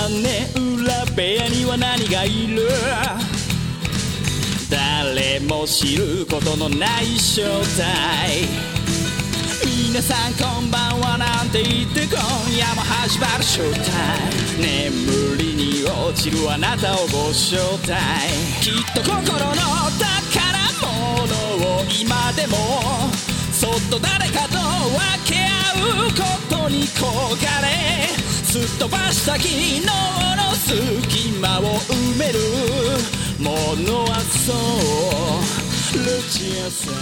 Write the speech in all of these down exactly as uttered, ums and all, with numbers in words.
屋根裏部屋には何がいる？誰も知ることのない正体。皆さんこんばんはなんて言って今夜も始まるショータイム。眠りに落ちるあなたをご招待。きっと心の宝物を今でもそっと誰かと分け合うことに焦がれ、すっ飛ばした昨日の隙間を埋めるものはそうルチアさん。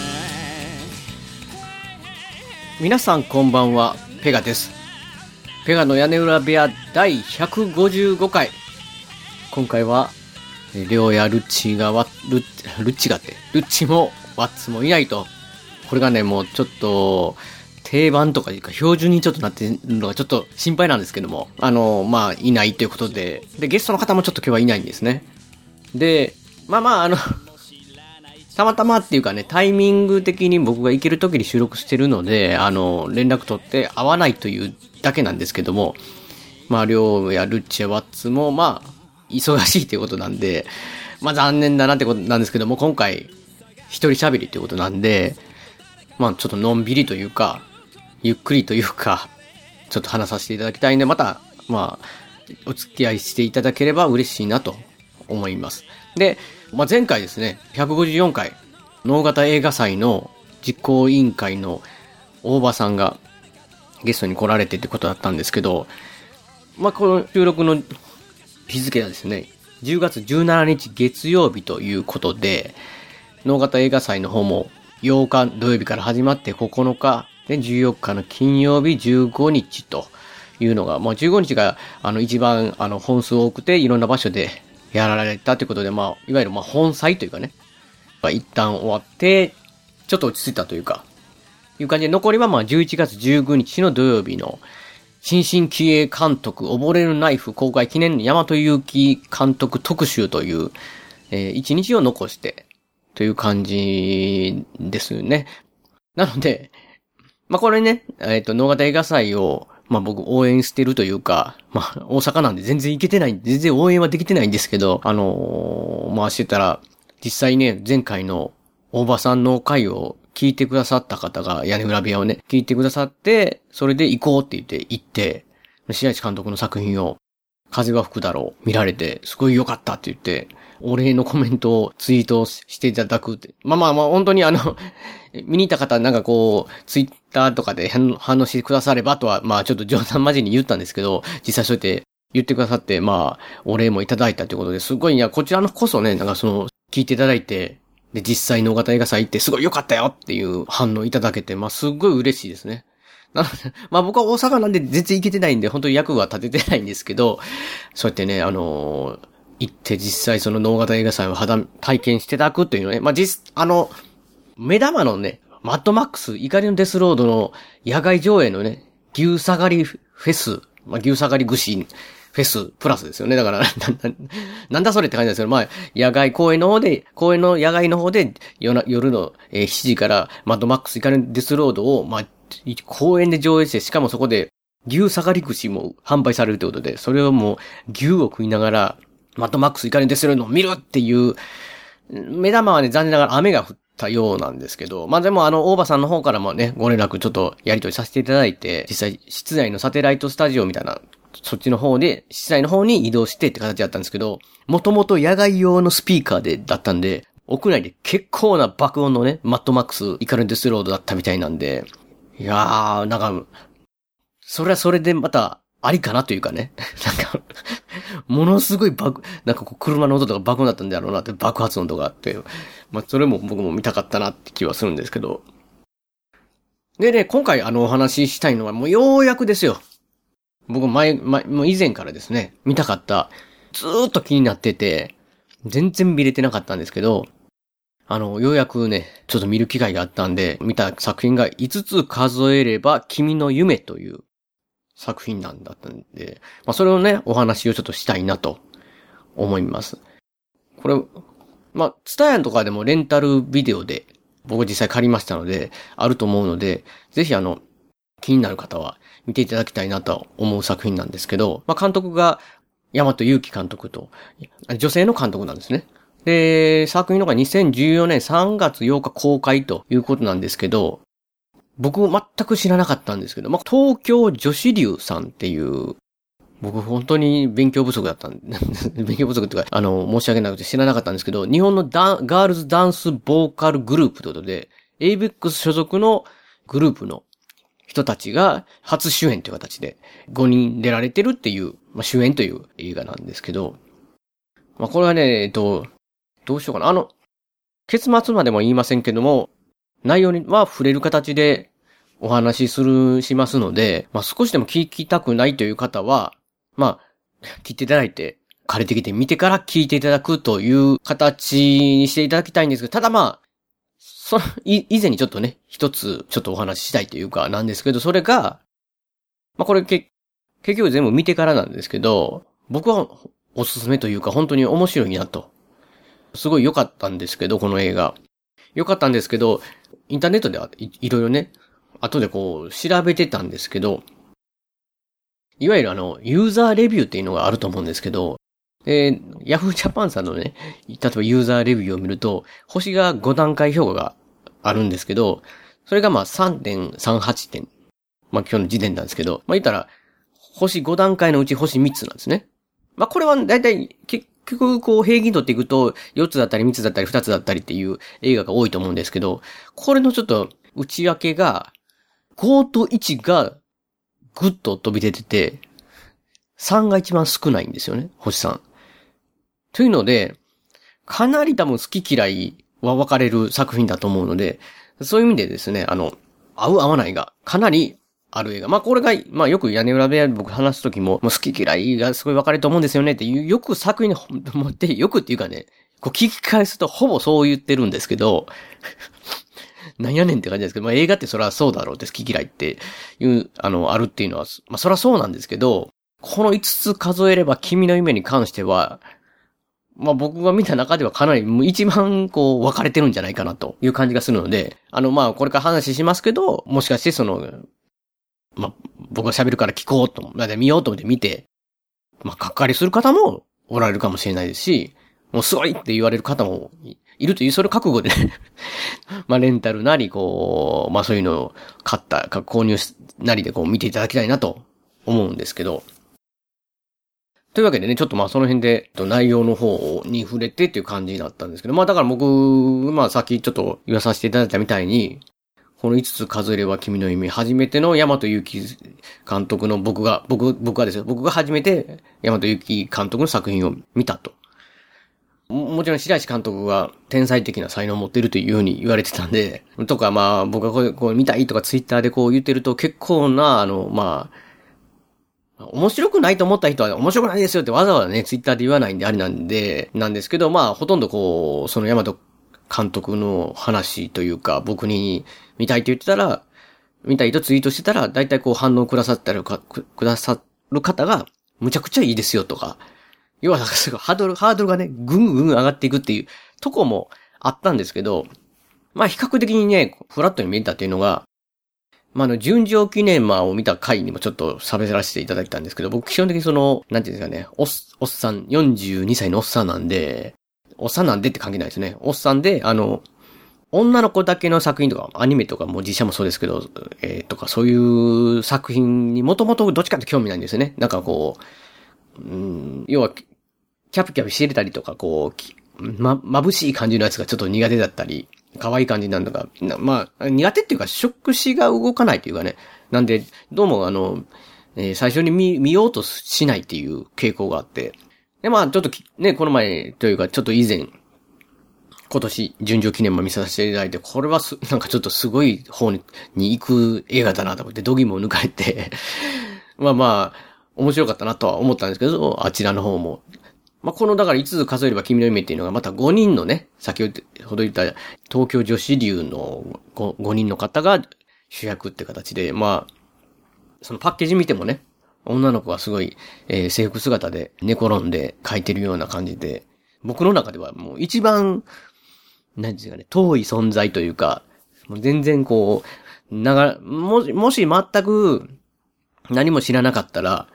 皆さんこんばんは、ペガです。ペガの屋根裏部屋だいひゃくごじゅうごかい。今回はレオやルッチがわルッルッチがってルッチもワッツもいないと。これがねもうちょっと定番とかいうか標準にちょっとなってるのがちょっと心配なんですけども、あのまあいないということで、でゲストの方もちょっと今日はいないんですね。でまあまああのたまたまっていうかね、タイミング的に僕が行ける時に収録してるので、あの、連絡取って会わないというだけなんですけども、まあ、りょうやルッチやワッツも、まあ、忙しいということなんで、まあ、残念だなってことなんですけども、今回、一人喋りということなんで、まあ、ちょっとのんびりというか、ゆっくりというか、ちょっと話させていただきたいんで、また、まあ、お付き合いしていただければ嬉しいなと思います。で、まあ、前回ですね、ひゃくごじゅうよんかい、能形映画祭の実行委員会の大場さんがゲストに来られてってことだったんですけど、まあ、この収録の日付はですね、じゅうがつじゅうしちにち月曜日ということで、能形映画祭の方もようか土曜日から始まってここのか、でじゅうよっかの金曜日じゅうごにちというのが、まあ、じゅうごにちがあの一番あの本数多くていろんな場所でやられたということで、まあ、いわゆるまあ本祭というかね、まあ、一旦終わって、ちょっと落ち着いたというか、いう感じで、残りはまあじゅういちがつじゅうくにちの土曜日の、新進気鋭監督、溺れるナイフ公開記念の大和祐希監督特集という、えー、一日を残して、という感じですよね。なので、まあこれね、えっと、能形映画祭を、まあ僕応援してるというか、まあ大阪なんで全然行けてない、全然応援はできてないんですけど、あのー、まあしてたら、実際ね、前回の大場さんの回を聞いてくださった方が、屋根裏部屋をね、聞いてくださって、それで行こうって言って行って、白石監督の作品を、風は吹くだろう見られて、すごい良かったって言って、お礼のコメントをツイートしていただくって。まあまあまあ本当にあの、見に行った方なんかこう、ツイッターとかで反応してくださればとは、まあちょっと冗談交じりに言ったんですけど、実際そうやって言ってくださって、まあ、お礼もいただいたということで、すごい、いや、こちらのこそね、なんかその、聞いていただいて、で、実際能形映画祭行ってすごい良かったよっていう反応いただけて、まあすっごい嬉しいですね。なので、まあ僕は大阪なんで全然行けてないんで、本当に役は立ててないんですけど、そうやってね、あのー、行って実際その能形映画祭を肌体験していただくというのね、まあ実、あの、目玉のね、マッドマックス怒りのデスロードの野外上映のね、牛下がりフェス、まあ牛下がり串フェスプラスですよね。だから、な、な、なんだそれって感じなんですけど、まあ、野外公演の方で、公演の野外の方で、夜夜の、えー、しちじから、マッドマックス怒りのデスロードを、まあ、公演で上映して、しかもそこで、牛下がり串も販売されるということで、それをもう、牛を食いながら、マッドマックス怒りのデスロードを見るっていう、目玉はね、残念ながら雨が降ったようなんですけど、まあでもあの、大場さんの方からもね、ご連絡ちょっとやり取りさせていただいて、実際、室内のサテライトスタジオみたいな、そっちの方で、室内の方に移動してって形だったんですけど、もともと野外用のスピーカーで、だったんで、屋内で結構な爆音のね、マッドマックス、イカルデスロードだったみたいなんで、いやー、なんか、それはそれでまた、ありかなというかね、なんか、ものすごい爆、なんかこう、車の音とか爆音だったんだろうなって、爆発音とかあって、まあ、それも僕も見たかったなって気はするんですけど。でね、今回あのお話ししたいのはもうようやくですよ。僕前、前、もう以前からですね、見たかった、ずーっと気になってて、全然見れてなかったんですけど、あの、ようやくね、ちょっと見る機会があったんで、見た作品がいつつ数えれば君の夢という作品なんだったんで、まあそれをね、お話をちょっとしたいなと思います。これ、まあ、ツタヤとかでもレンタルビデオで僕実際借りましたので、あると思うので、ぜひあの、気になる方は見ていただきたいなと思う作品なんですけど、まあ監督が大和祐樹監督と、女性の監督なんですね。で、作品のがにせんじゅうよねんさんがつようか公開ということなんですけど、僕全く知らなかったんですけど、まあ、東京女子流さんっていう、僕本当に勉強不足だったんで、勉強不足っていうか、あの、申し訳なくて知らなかったんですけど、日本のダンガールズダンスボーカルグループということで、エイベックス 所属のグループの人たちが初主演という形でごにん出られてるっていう、まあ、主演という映画なんですけど、まあ、これはね、えっと、どうしようかな。あの、結末までも言いませんけども、内容には触れる形でお話しする、しますので、まあ、少しでも聞きたくないという方は、まあ、聞いていただいて、借りてきて見てから聞いていただくという形にしていただきたいんですけど、ただまあ、その、い、以前にちょっとね、一つちょっとお話ししたいというかなんですけど、それが、まあこれけ、結局全部見てからなんですけど、僕はおすすめというか本当に面白いなと。すごい良かったんですけど、この映画。良かったんですけど、インターネットではい、いろいろね、後でこう調べてたんですけど、いわゆるあの、ユーザーレビューっていうのがあると思うんですけど、えー、ヤフージャパンさんのね、例えばユーザーレビューを見ると、星がごだんかい評価があるんですけど、それがまあ さんてんさんはち 点。まあ今日の時点なんですけど、まあ言ったら、星ごだんかいのうち星みっつなんですね。まあこれはだいたい結局こう平均取っていくとよっつだったりみっつだったりふたつだったりっていう映画が多いと思うんですけど、これのちょっと内訳が、ごといちがぐっと飛び出てて、さんが一番少ないんですよね、星さん。というので、かなり多分好き嫌いは分かれる作品だと思うので、そういう意味でですね、あの、合う合わないがかなりある映画。まあこれが、まあよく屋根裏部屋で僕話すときも、もう好き嫌いがすごい分かれると思うんですよねっていう、よく作品に持って、よくっていうかね、こう聞き返すとほぼそう言ってるんですけど、なんやねんって感じですけど、まあ映画ってそれはそうだろうって好き嫌いっていう、あの、あるっていうのは、まあそれはそうなんですけど、このいつつ数えれば君の夢に関しては、まあ僕が見た中ではかなり一番こう分かれてるんじゃないかなという感じがするので、あのまあこれから話しますけど、もしかしてその、まあ僕が喋るから聞こうと、まあ見ようと思って見て、まあがっかりする方もおられるかもしれないですし、もうすごいって言われる方もいるという、それ覚悟でね、まあレンタルなりこう、まあそういうのを買った、購入なりでこう見ていただきたいなと思うんですけど、というわけでね、ちょっとまあその辺で内容の方に触れてっていう感じになったんですけど、まあだから僕、まあさっきちょっと言わさせていただいたみたいに、このいつつ数えれば君の夢、初めての大和祐樹監督の僕が、僕、僕がですよ、僕が初めて大和祐樹監督の作品を見たと。も, もちろん白石監督が天才的な才能を持っているというふうに言われてたんで、とかまあ僕がこうこう見たいとかツイッターでこう言ってると結構な、あの、まあ、面白くないと思った人は面白くないですよってわざわざね、ツイッターで言わないんであれなんで、なんですけど、まあ、ほとんどこう、その大和監督の話というか、僕に見たいと言ってたら、見たいとツイートしてたら、だいたいこう反応くださったりか、くださる方が、むちゃくちゃいいですよとか、要はなんかすごいハードル、ハードルがね、ぐんぐん上がっていくっていうとこもあったんですけど、まあ比較的にね、フラットに見えたっていうのが、まあ、あの、純情記念マを見た回にもちょっと喋らせていただいたんですけど、僕基本的にその、なんていうんですかね、おっ、おっさん、よんじゅうにさいのおっさんなんで、おっさんなんでって関係ないですね。おっさんで、あの、女の子だけの作品とか、アニメとかも実写もそうですけど、えー、とかそういう作品にもともとどっちかって興味ないんですよね。なんかこう、うん、要は、キャピキャピしてれたりとか、こう、ま、眩しい感じのやつがちょっと苦手だったり、可愛い感じなんだが、まあ、苦手っていうか、触手が動かないというかね。なんで、どうもあの、えー、最初に見、見ようとしないっていう傾向があって。で、まあ、ちょっとね、この前というか、ちょっと以前、今年、純情記念も見させていただいて、これはす、なんかちょっとすごい方に、に行く映画だなと思って、度肝を抜かれて、まあまあ、面白かったなとは思ったんですけど、あちらの方も。まあ、この、だからいつつ数えれば君の夢っていうのがまたごにんのね、先ほど言った東京女子流の 5, 5人の方が主役って形で、まあ、そのパッケージ見てもね、女の子はすごい、えー、制服姿で寝転んで描いてるような感じで、僕の中ではもう一番、何ですかね、遠い存在というか、もう全然こう、なが、もし、もし全く何も知らなかったら、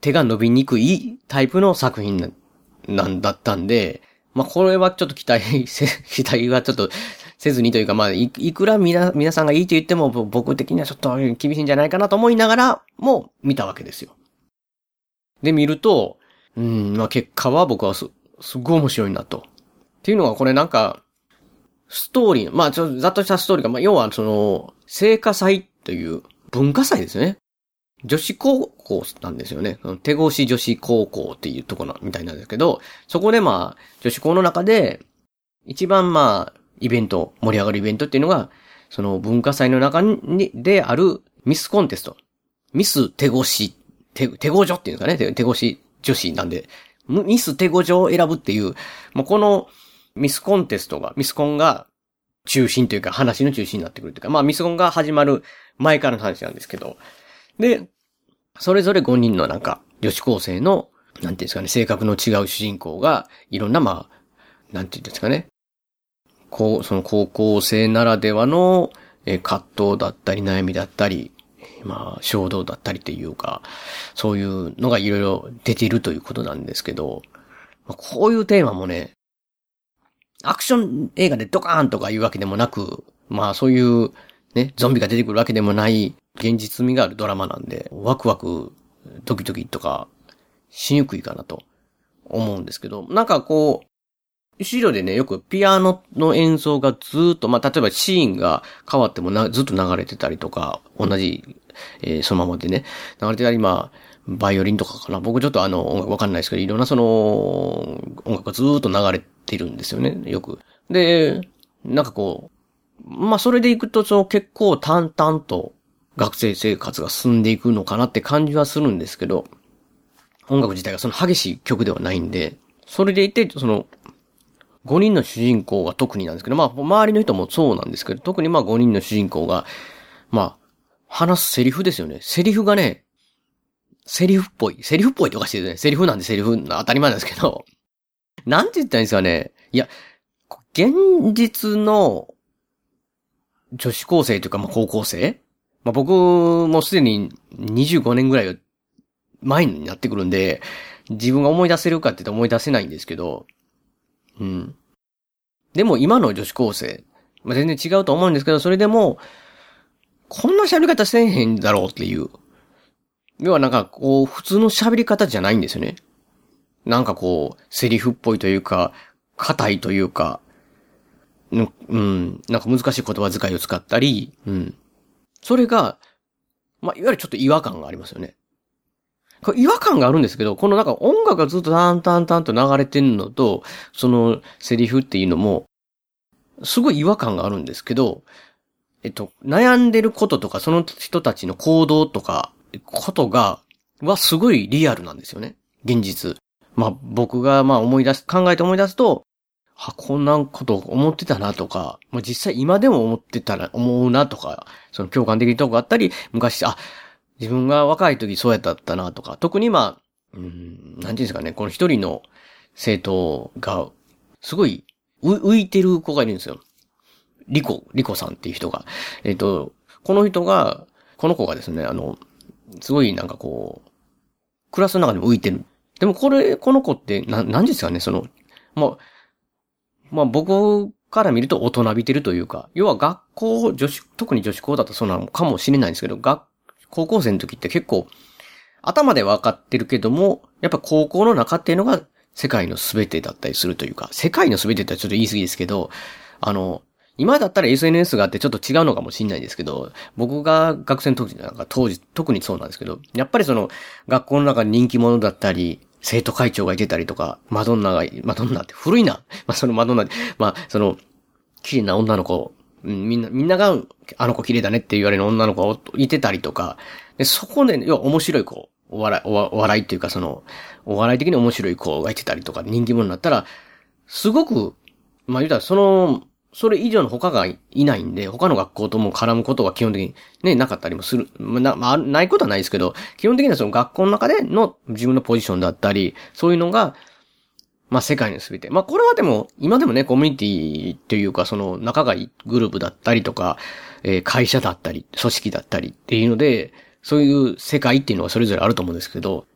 手が伸びにくいタイプの作品な、なんだったんで、まあ、これはちょっと期待せ、期待はちょっとせずにというか、まあ、い、いくらみな、皆さんがいいと言っても、僕的にはちょっと厳しいんじゃないかなと思いながらも見たわけですよ。で、見ると、うん、まあ、結果は僕はす、すごい面白いなと。っていうのはこれなんか、ストーリー、まあ、ちょっとざっとしたストーリーが、まあ、要はその、聖火祭という文化祭ですね。女子高校なんですよね。手越し女子高校っていうところみたいなんですけど、そこでまあ、女子校の中で、一番まあ、イベント、盛り上がるイベントっていうのが、その文化祭の中に、であるミスコンテスト。ミス手越し、手、手越女っていうんですかね。手、手越し女子なんで、ミス手越女を選ぶっていう、もうこのミスコンテストが、ミスコンが中心というか話の中心になってくるというか、まあミスコンが始まる前からの話なんですけど、で、それぞれごにんのなんか、女子高生の、なんていうんですかね、性格の違う主人公が、いろんなまあ、なんていうんですかね、こう、その高校生ならではの、え、葛藤だったり悩みだったり、まあ、衝動だったりっていうか、そういうのがいろいろ出ているということなんですけど、こういうテーマもね、アクション映画でドカーンとかいうわけでもなく、まあそういうね、ゾンビが出てくるわけでもない現実味があるドラマなんで、ワクワク、ドキドキとかしにくいかなと思うんですけど、なんかこう、後ろでね、よくピアノの演奏がずーっと、まあ、例えばシーンが変わってもなずっと流れてたりとか、同じ、えー、そのままでね、流れてたり、まあ、バイオリンとかかな。僕ちょっとあの、音楽わかんないですけど、いろんなその、音楽がずーっと流れてるんですよね、よく。で、なんかこう、まあ、それでいくと、その結構淡々と学生生活が進んでいくのかなって感じはするんですけど、音楽自体がその激しい曲ではないんで、それでいて、その、ごにんの主人公が特になんですけど、まあ、周りの人もそうなんですけど、特にまあごにんの主人公が、まあ、話すセリフですよね。セリフがね、セリフっぽい。セリフっぽいっておかしいですね。セリフなんでセリフ当たり前なんですけど、なんて言ったらいいんですかね。いや、現実の女子高生というか、まあ高校生、まあ僕もすでににじゅうごねんぐらい前になってくるんで、自分が思い出せるかって言ったら思い出せないんですけど、うん。でも今の女子高生、まあ、全然違うと思うんですけど、それでも、こんな喋り方せえへんだろうっていう。要はなんかこう、普通の喋り方じゃないんですよね。なんかこう、セリフっぽいというか、硬いというか、うん、うん、なんか難しい言葉遣いを使ったり、うん。それが、まあ、いわゆるちょっと違和感がありますよね。これ違和感があるんですけど、このなんか音楽がずっとタンタンタンと流れてるのと、そのセリフっていうのも、すごい違和感があるんですけど、えっと、悩んでることとか、その人たちの行動とか、ことが、はすごいリアルなんですよね。現実。まあ僕がまあ思い出す、考えて思い出すと、は、こんなこと思ってたなとか、まあ実際今でも思ってたら、思うなとか、その共感できるとこがあったり、昔、あ、自分が若い時そうやったなとか、特にまあ、うーん、なんていうんですかね、この一人の生徒が、すごい、浮いてる子がいるんですよ。リコ、リコさんっていう人が。えっと、この人が、この子がですね、あの、すごいなんかこう、クラスの中でも浮いてる。でもこれ、この子って、な、なんですかね、その、まあ、まあ僕から見ると大人びてるというか、要は学校、女子、特に女子校だとそうなのかもしれないんですけど、学高校生の時って結構頭で分かってるけども、やっぱ高校の中っていうのが世界の全てだったりするというか、世界の全てってちょっと言い過ぎですけど、あの、今だったら エスエヌエス があってちょっと違うのかもしれないですけど、僕が学生の時なんか当時特にそうなんですけど、やっぱりその学校の中に人気者だったり、生徒会長がいてたりとか、マドンナが、マドンナって古いな。まあそのマドンナ、まあその、綺麗な女の子、みんな、みんなが、あの子綺麗だねって言われる女の子がいてたりとか、で、そこで、要は面白い子、お笑い、お笑いっていうかその、お笑い的に面白い子がいてたりとか、人気者になったら、すごく、まあ言うたらその、それ以上の他がいないんで、他の学校とも絡むことは基本的にね、なかったりもする。な、まあ、ないことはないですけど、基本的にはその学校の中での自分のポジションだったり、そういうのが、まあ世界の全て。まあこれはでも、今でもね、コミュニティっていうか、その仲がいいグループだったりとか、えー、会社だったり、組織だったりっていうので、そういう世界っていうのはそれぞれあると思うんですけど、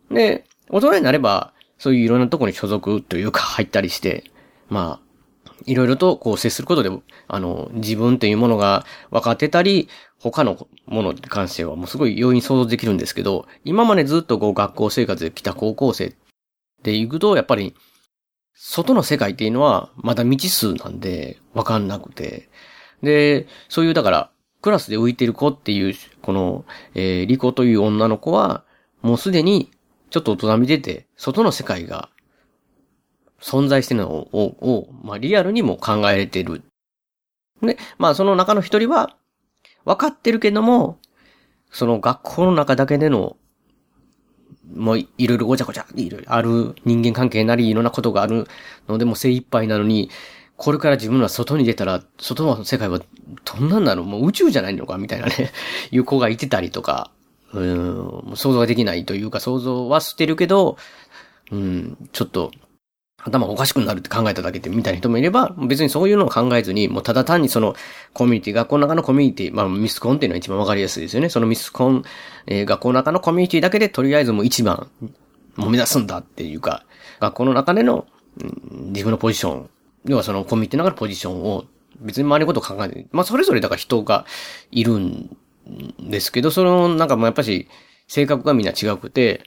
で、大人になれば、そういういろんなところに所属というか入ったりして、まあ、いろいろとこう接することで、あの、自分というものが分かってたり、他のものに関してはもうすごい容易に想像できるんですけど、今までずっとこう学校生活で来た高校生で行くと、やっぱり、外の世界っていうのはまだ未知数なんで分かんなくて。で、そういうだから、クラスで浮いてる子っていう、この、えー、リコという女の子は、もうすでにちょっと大人見てて、外の世界が存在してるのを、を、をまあリアルにも考えれてる。で、まあその中の一人は、分かってるけども、その学校の中だけでの、もういろいろごちゃごちゃ、いろいろある人間関係なりいろんなことがあるのでも精一杯なのに、これから自分は外に出たら、外の世界はどんなんだろう、もう宇宙じゃないのかみたいなね、いう子がいてたりとか、うーん、想像ができないというか想像はしてるけど、うん、ちょっと、頭おかしくなるって考えただけでみたいな人もいれば、別にそういうのを考えずに、もうただ単にそのコミュニティ、学校の中のコミュニティ、まあミスコンっていうのは一番わかりやすいですよね。そのミスコン、えー、学校の中のコミュニティだけでとりあえずもう一番、もう目指すんだっていうか、学校の中での、うん、自分のポジション、要はそのコミュニティの中のポジションを別に周りのことを考えない。まあそれぞれだから人がいるんですけど、そのなんかもうやっぱし性格がみんな違くて、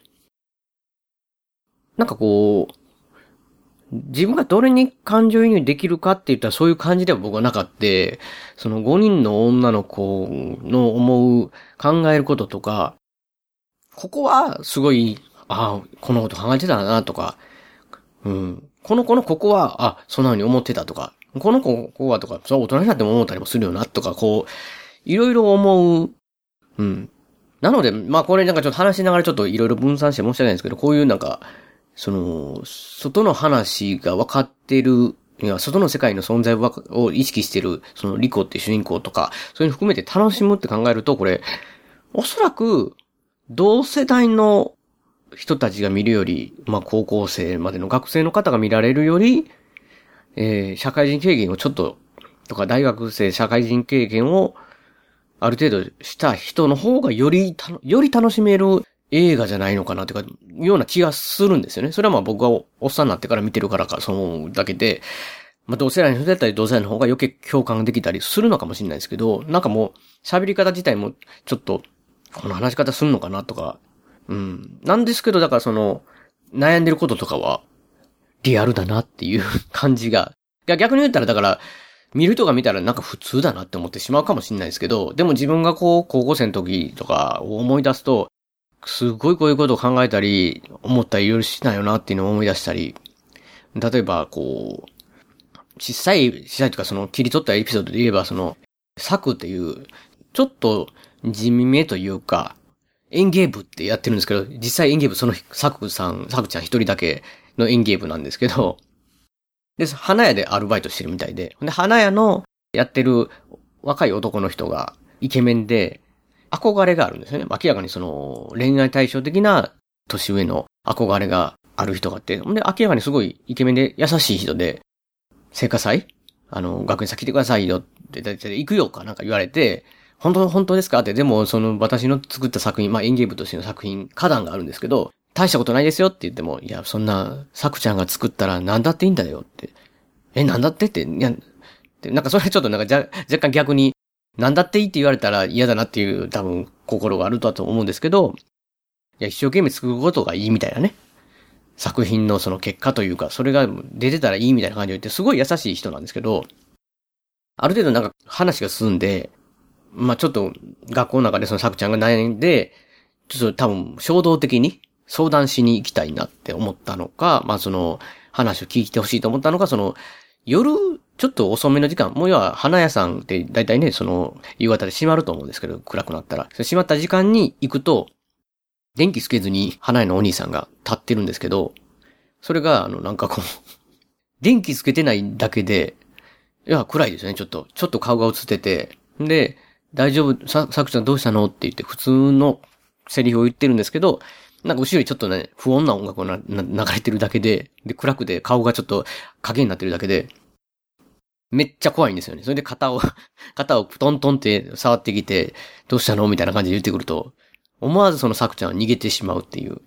なんかこう、自分がどれに感情移入できるかって言ったらそういう感じでは僕はなかった。そのごにんの女の子の思う、考えることとか、ここはすごい、ああ、このこと考えてたなとか、うん。この子のここは、あ、そんな風に思ってたとか、この子、ここはとか、そう大人になっても思ったりもするよなとか、こう、いろいろ思う。うん。なので、まあこれなんかちょっと話しながらちょっといろいろ分散して申し訳ないんですけど、こういうなんか、その、外の話が分かってる、いや、外の世界の存在を意識してる、そのリコっていう主人公とか、そういうの含めて楽しむって考えると、これ、おそらく、同世代の人たちが見るより、まあ高校生までの学生の方が見られるより、えー、社会人経験をちょっと、とか大学生社会人経験をある程度した人の方がよりた、より楽しめる映画じゃないのかなというか、ような気がするんですよね。それはまあ僕が お, おっさんになってから見てるからか、そう思うだけで、まあ同世代の人だったり同世代の方が余計共感できたりするのかもしれないですけど、なんかもう喋り方自体もちょっと、この話し方するのかなとか、うん。なんですけど、だからその、悩んでることとかは、リアルだなっていう感じが。逆に言ったら、だから、見る人が見たらなんか普通だなって思ってしまうかもしれないですけど、でも自分がこう、高校生の時とかを思い出すと、すごいこういうことを考えたり、思ったりいろいろしないよなっていうのを思い出したり、例えばこう、小さい、小さいというかその切り取ったエピソードで言えば、その、サクっていう、ちょっと地味めというか、演芸部ってやってるんですけど、実際演芸部そのサクさん、サクちゃん一人だけの演芸部なんですけど、で、花屋でアルバイトしてるみたいで、で、花屋のやってる若い男の人がイケメンで、憧れがあるんですよね。明らかにその恋愛対照的な年上の憧れがある人があって、で、明らかにすごいイケメンで優しい人で、聖火祭あの、学園祭来てくださいよって、だいたい行くよかなんか言われて、本当、本当ですかって、でも、その、私の作った作品、まあ、演芸部としての作品、花壇があるんですけど、大したことないですよって言っても、いや、そんな、さくちゃんが作ったら何だっていいんだよって。え、何だってって、いや、なんかそれちょっとなんかじゃ、若干逆に、何だっていいって言われたら嫌だなっていう、多分、心があるとはと思うんですけど、いや、一生懸命作ることがいいみたいなね。作品のその結果というか、それが出てたらいいみたいな感じで言って、すごい優しい人なんですけど、ある程度なんか話が進んで、まあちょっと学校の中でそのさくちゃんが悩んで、ちょっと多分衝動的に相談しに行きたいなって思ったのか、まあその話を聞いてほしいと思ったのか、その夜ちょっと遅めの時間、もう要は花屋さんって大体ね、その夕方で閉まると思うんですけど、暗くなったら。閉まった時間に行くと、電気つけずに花屋のお兄さんが立ってるんですけど、それがあのなんかこう、電気つけてないだけで、いや暗いですよね、ちょっと。ちょっと顔が映ってて、で、大丈夫、さ、さくちゃんどうしたのって言って普通のセリフを言ってるんですけど、なんか後ろにちょっとね、不穏な音楽がな流れてるだけで、で、暗くて顔がちょっと影になってるだけで、めっちゃ怖いんですよね。それで肩を、肩をトントンって触ってきて、どうしたのみたいな感じで言ってくると、思わずそのさくちゃんは逃げてしまうっていう。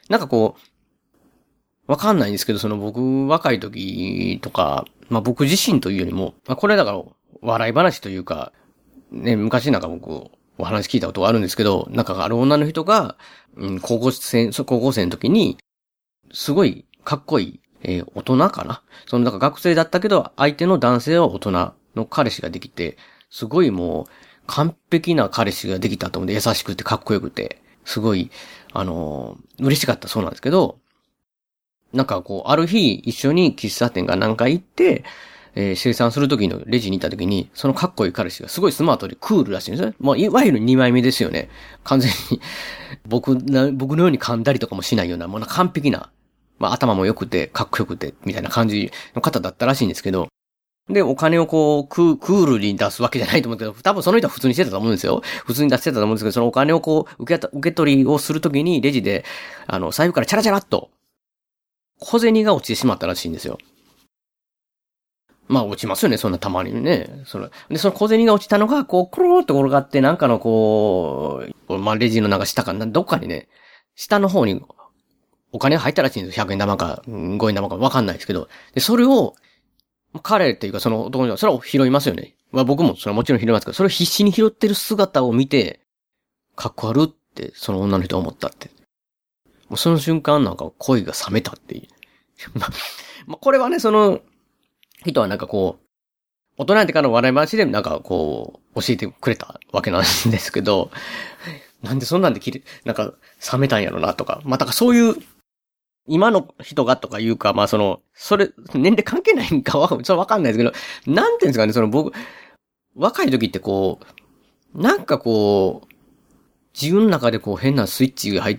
なんかこう、わかんないんですけど、その僕若い時とか、まあ僕自身というよりも、まあこれだから笑い話というか、ね、昔なんか僕お話聞いたことがあるんですけど、なんかある女の人が、うん、高校生、高校生の時に、すごいかっこいい、えー、大人かな。その、なんか学生だったけど、相手の男性は大人の彼氏ができて、すごいもう、完璧な彼氏ができたと思って、優しくてかっこよくて、すごい、あのー、嬉しかったそうなんですけど、なんかこう、ある日、一緒に喫茶店が何回行って、えー、生産する時のレジに行った時に、そのかっこいい彼氏がすごいスマートでクールらしいんですね。まあ、いわゆる二枚目ですよね。完全に、僕な、僕のように噛んだりとかもしないような、もう完璧な、まあ、頭も良くて、かっこよくて、みたいな感じの方だったらしいんですけど、で、お金をこう、ク、クールに出すわけじゃないと思うけど、多分その人は普通にしてたと思うんですよ。普通に出してたと思うんですけど、そのお金をこう、受けた、受け取りをするときに、レジで、あの、財布からチャラチャラっと、小銭が落ちてしまったらしいんですよ。まあ落ちますよね、そんなたまにね。それで、その小銭が落ちたのが、こう、コローって転がって、なんかのこう、まあレジのなんか下かな、どっかにね、下の方にお金が入ったらしいんですよ。ひゃくえん玉か、ごえん玉かわかんないですけど。で、それを、彼っていうかその男の人は、それを拾いますよね。まあ僕もそれはもちろん拾いますけど、それを必死に拾ってる姿を見て、かっこ悪って、その女の人は思ったって。もうその瞬間なんか恋が冷めたっていう。まあ、まあこれはね、その、人はなんかこう、大人になってからの笑い話でなんかこう、教えてくれたわけなんですけど、なんでそんなんで切れ、なんか冷めたんやろなとか、まあだからそういう、今の人がとかいうか、まあその、それ、年齢関係ないんかは、それわかんないですけど、なんていうんですかね、その僕、若い時ってこう、なんかこう、自分の中でこう変なスイッチが入って、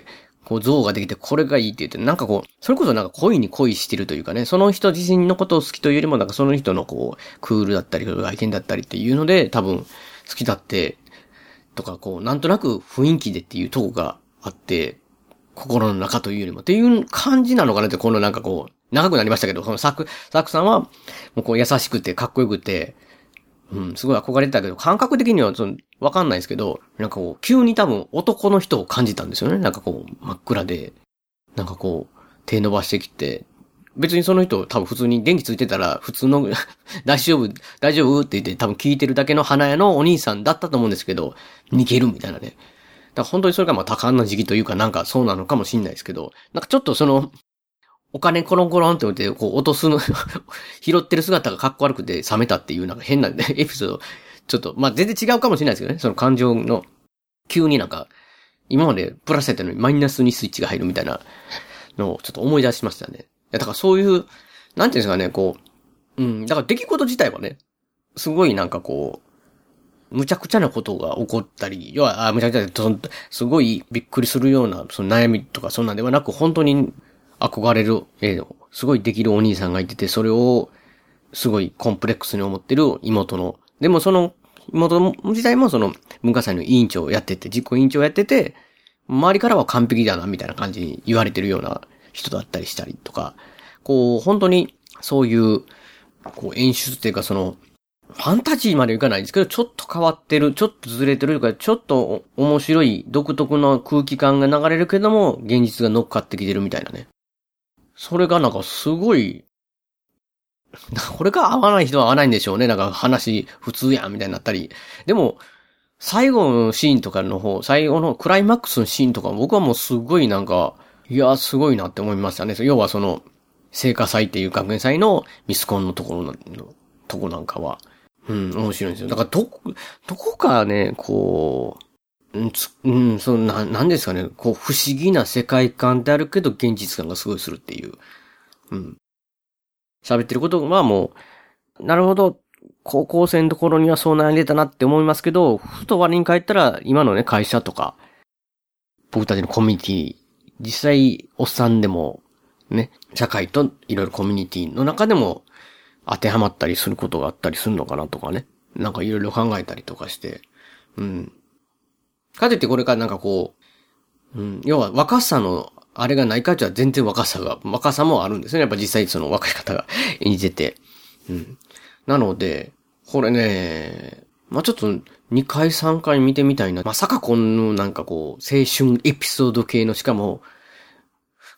こう像ができてこれがいいって言って、なんかこう、それこそなんか恋に恋してるというかね、その人自身のことを好きというよりもなんかその人のこう、クールだったり、外見だったりっていうので、多分好きだって、とかこう、なんとなく雰囲気でっていうとこがあって、心の中というよりもっていう感じなのかなって、このなんかこう、長くなりましたけど、そのサク、サクさんは、もうこう優しくてかっこよくて、うん、すごい憧れてたけど、感覚的にはその、わかんないですけど、なんかこう、急に多分男の人を感じたんですよね。なんかこう、真っ暗で、なんかこう、手伸ばしてきて、別にその人多分普通に電気ついてたら、普通の、大丈夫、大丈夫って言って多分聞いてるだけの花屋のお兄さんだったと思うんですけど、逃げるみたいなね。だから本当にそれがまあ多感な時期というかなんかそうなのかもしれないですけど、なんかちょっとその、お金コロンコロンって置いて、こう落とすの、拾ってる姿がかっこ悪くて冷めたっていうなんか変なエピソード、ちょっと、まあ全然違うかもしれないですけどね、その感情の、急になんか、今までプラスやったのにマイナスにスイッチが入るみたいなのをちょっと思い出しましたね。だからそういう、なんていうんですかね、こう、うん、だから出来事自体はね、すごいなんかこう、むちゃくちゃなことが起こったり、要は、あむちゃくちゃで、すごいびっくりするような、その悩みとかそんなんではなく、本当に憧れる、えー、すごいできるお兄さんがいてて、それを、すごいコンプレックスに思ってる妹の、でもその、妹自体もその、文化祭の委員長をやってて、実行委員長をやってて、周りからは完璧だな、みたいな感じに言われてるような人だったりしたりとか、こう、本当に、そういう、こう、演出っていうかその、ファンタジーまでいかないんですけど、ちょっと変わってる、ちょっとずれてるとか、ちょっと面白い独特の空気感が流れるけども、現実が乗っかってきてるみたいなね。それがなんかすごい、これが合わない人は合わないんでしょうね。なんか話普通やんみたいになったり。でも、最後のシーンとかの方、最後のクライマックスのシーンとか僕はもうすごいなんか、いや、すごいなって思いましたね。要はその、聖火祭っていう学園祭のミスコンのところの、とこなんかは、うん、面白いんですよ。だからどこ、どこかね、こう、うん、つうん、そのな、なんですかね、こう、不思議な世界観であるけど、現実感がすごいするっていう。うん。喋ってることはもう、なるほど、高校生のところにはそう悩んでたなって思いますけど、ふと我に返ったら、今のね、会社とか、僕たちのコミュニティ、実際、おっさんでも、ね、社会といろいろコミュニティの中でも、当てはまったりすることがあったりするのかなとかね。なんかいろいろ考えたりとかして。うん。かといってこれからなんかこう、うん、要は若さの、あれがないかじゃ全然若さが、若さもあるんですね。やっぱ実際その若い方が演じてて。うん。なので、これね、まあ、ちょっとにかいさんかい見てみたいな。まさかこのなんかこう、青春エピソード系のしかも、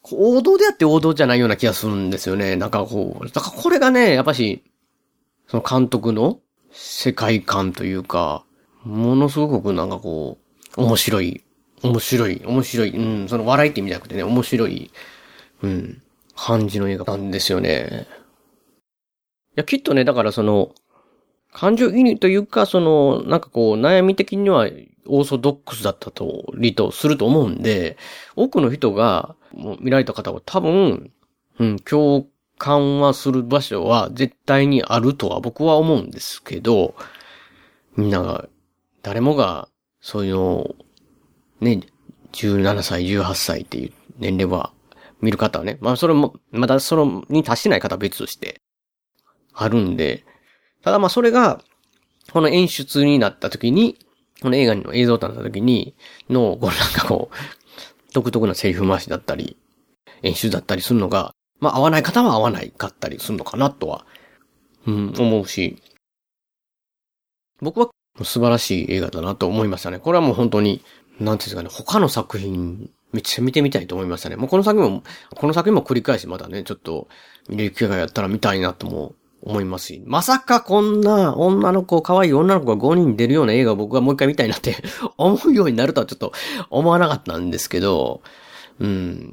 王道であって王道じゃないような気がするんですよね。なんかこう、だからこれがね、やっぱし、その監督の世界観というか、ものすごくなんかこう、面白い、面白い、面白い、うん、その笑いって意味じゃなくてね、面白い、うん、感じの映画なんですよね。いや、きっとね、だからその、感情移入というか、その、なんかこう、悩み的にはオーソドックスだったと、理とすると思うんで、多くの人が、もう見られた方は多分、うん、共感はする場所は絶対にあるとは僕は思うんですけど、みんなが、誰もが、そういうの、ね、じゅうななさい、じゅうはっさいっていう年齢は、見る方はね、まあそれも、まだそれに達してない方は別として、あるんで、ただまあそれが、この演出になった時に、この映画の映像となった時に、の、こうなんかこう、独特なセリフ回しだったり、演出だったりするのが、まあ合わない方は合わないかったりするのかなとは、うん、思うし、僕は素晴らしい映画だなと思いましたね。これはもう本当に、なんていうんですかね、他の作品、めっちゃ見てみたいと思いましたね。もうこの作品も、この作品も繰り返しまたね、ちょっと見れる機会がやったら見たいなとも思いますし、まさかこんな女の子、可愛い女の子がごにん出るような映画を僕はもう一回見たいなって思うようになるとはちょっと思わなかったんですけど、うん。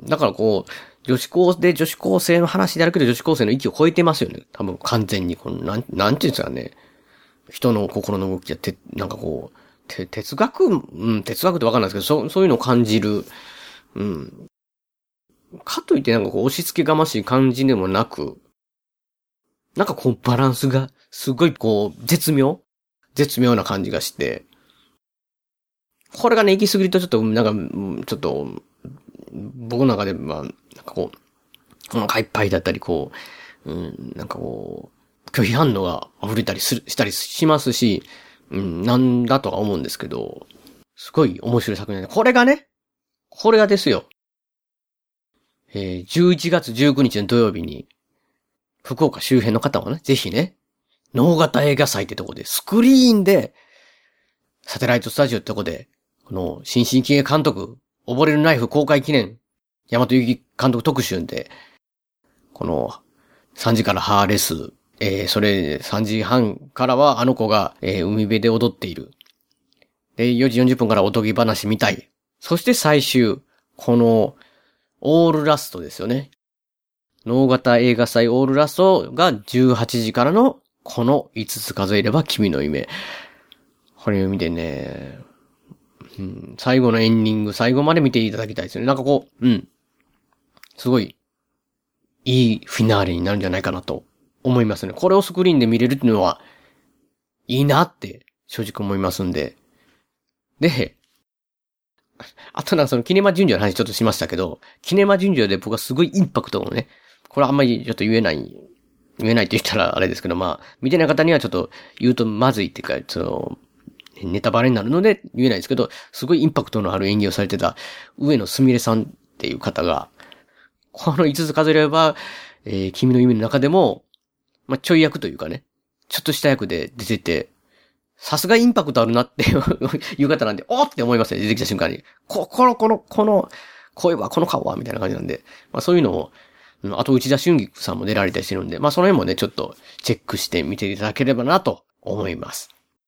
だからこう、女子高で女子高生の話であるけど女子高生の域を超えてますよね。多分完全に。このなん、なんていうんですかね。人の心の動きやて、なんかこう、て哲学、うん、哲学ってわかんないですけど、そう、そういうのを感じる。うん。かといってなんかこう、押し付けがましい感じでもなく、なんかこう、バランスが、すごいこう、絶妙絶妙な感じがして。これがね、行き過ぎるとちょっと、なんか、ちょっと、僕の中では、なんかこう、お腹いっぱいだったり、こう、うん、なんかこう、拒否反応が溢れたりする、したりしますし、うん、なんだとは思うんですけど、すごい面白い作品で、これがね、これがですよ。えー、じゅういちがつじゅうくにちの土曜日に、福岡周辺の方はね、ぜひね、能型映画祭ってとこで、スクリーンで、サテライトスタジオってとこで、この、新進気鋭監督、溺れるナイフ公開記念、大和由紀監督特集で、この、さんじからハーレス、えー、それ、さんじはんからはあの子が、えー、海辺で踊っている。で、よじよんじゅっぷんからおとぎ話見たい。そして最終、この、オールラストですよね。能型映画祭オールラストがじゅうはちじからの、このいつつ数えれば君の夢。これを見てね、うん、最後のエンディング、最後まで見ていただきたいですよね。なんかこう、うん。すごい、いいフィナーレになるんじゃないかなと思いますね。これをスクリーンで見れるっていうのは、いいなって正直思いますんで。で、あとなんかそのキネマ旬女の話ちょっとしましたけど、キネマ旬女で僕はすごいインパクトをね、これあんまりちょっと言えない、言えないって言ったらあれですけど、まあ、見てない方にはちょっと言うとまずいっていうか、その、ネタバレになるので言えないですけど、すごいインパクトのある演技をされてた上野すみれさんっていう方が、このいつつ数えれば、えー、君の夢の中でも、まあ、ちょい役というかね、ちょっとした役で出てて、さすがインパクトあるなっていう方なんで、おーって思いますね、出てきた瞬間に。こ、この、この、この、声は、この顔は、みたいな感じなんで、まあそういうのを、あと内田俊樹さんも出られたりしてるんで、まあその辺もね、ちょっとチェックしてみていただければなと思います。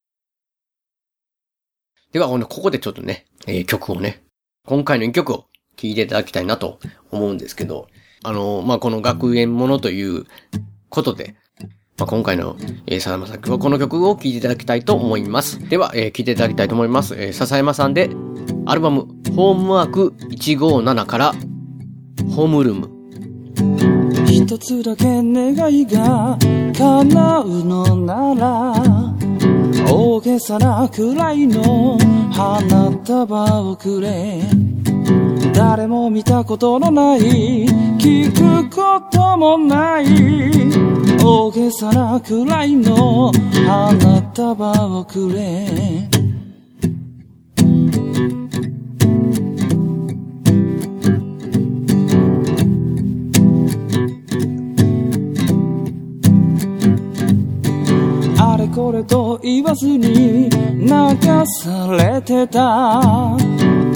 では、ここでちょっとね、えー、曲をね、今回のいっきょくを聴いていただきたいなと思うんですけど、あのー、まあこの学園ものということで、まあ、今回の、えー、さだまさきはこの曲を聴いていただきたいと思います。では、えー、聴いていただきたいと思います。えー、笹山さんで、アルバム、ホームワークいちごーななから、ホームルーム。 一つだけ願いが叶うのなら、大げさなくらいの花束をくれ。誰も見たことのない、聞くこともない、大げさなくらいの花束をくれ。あれこれと言わずに流されてた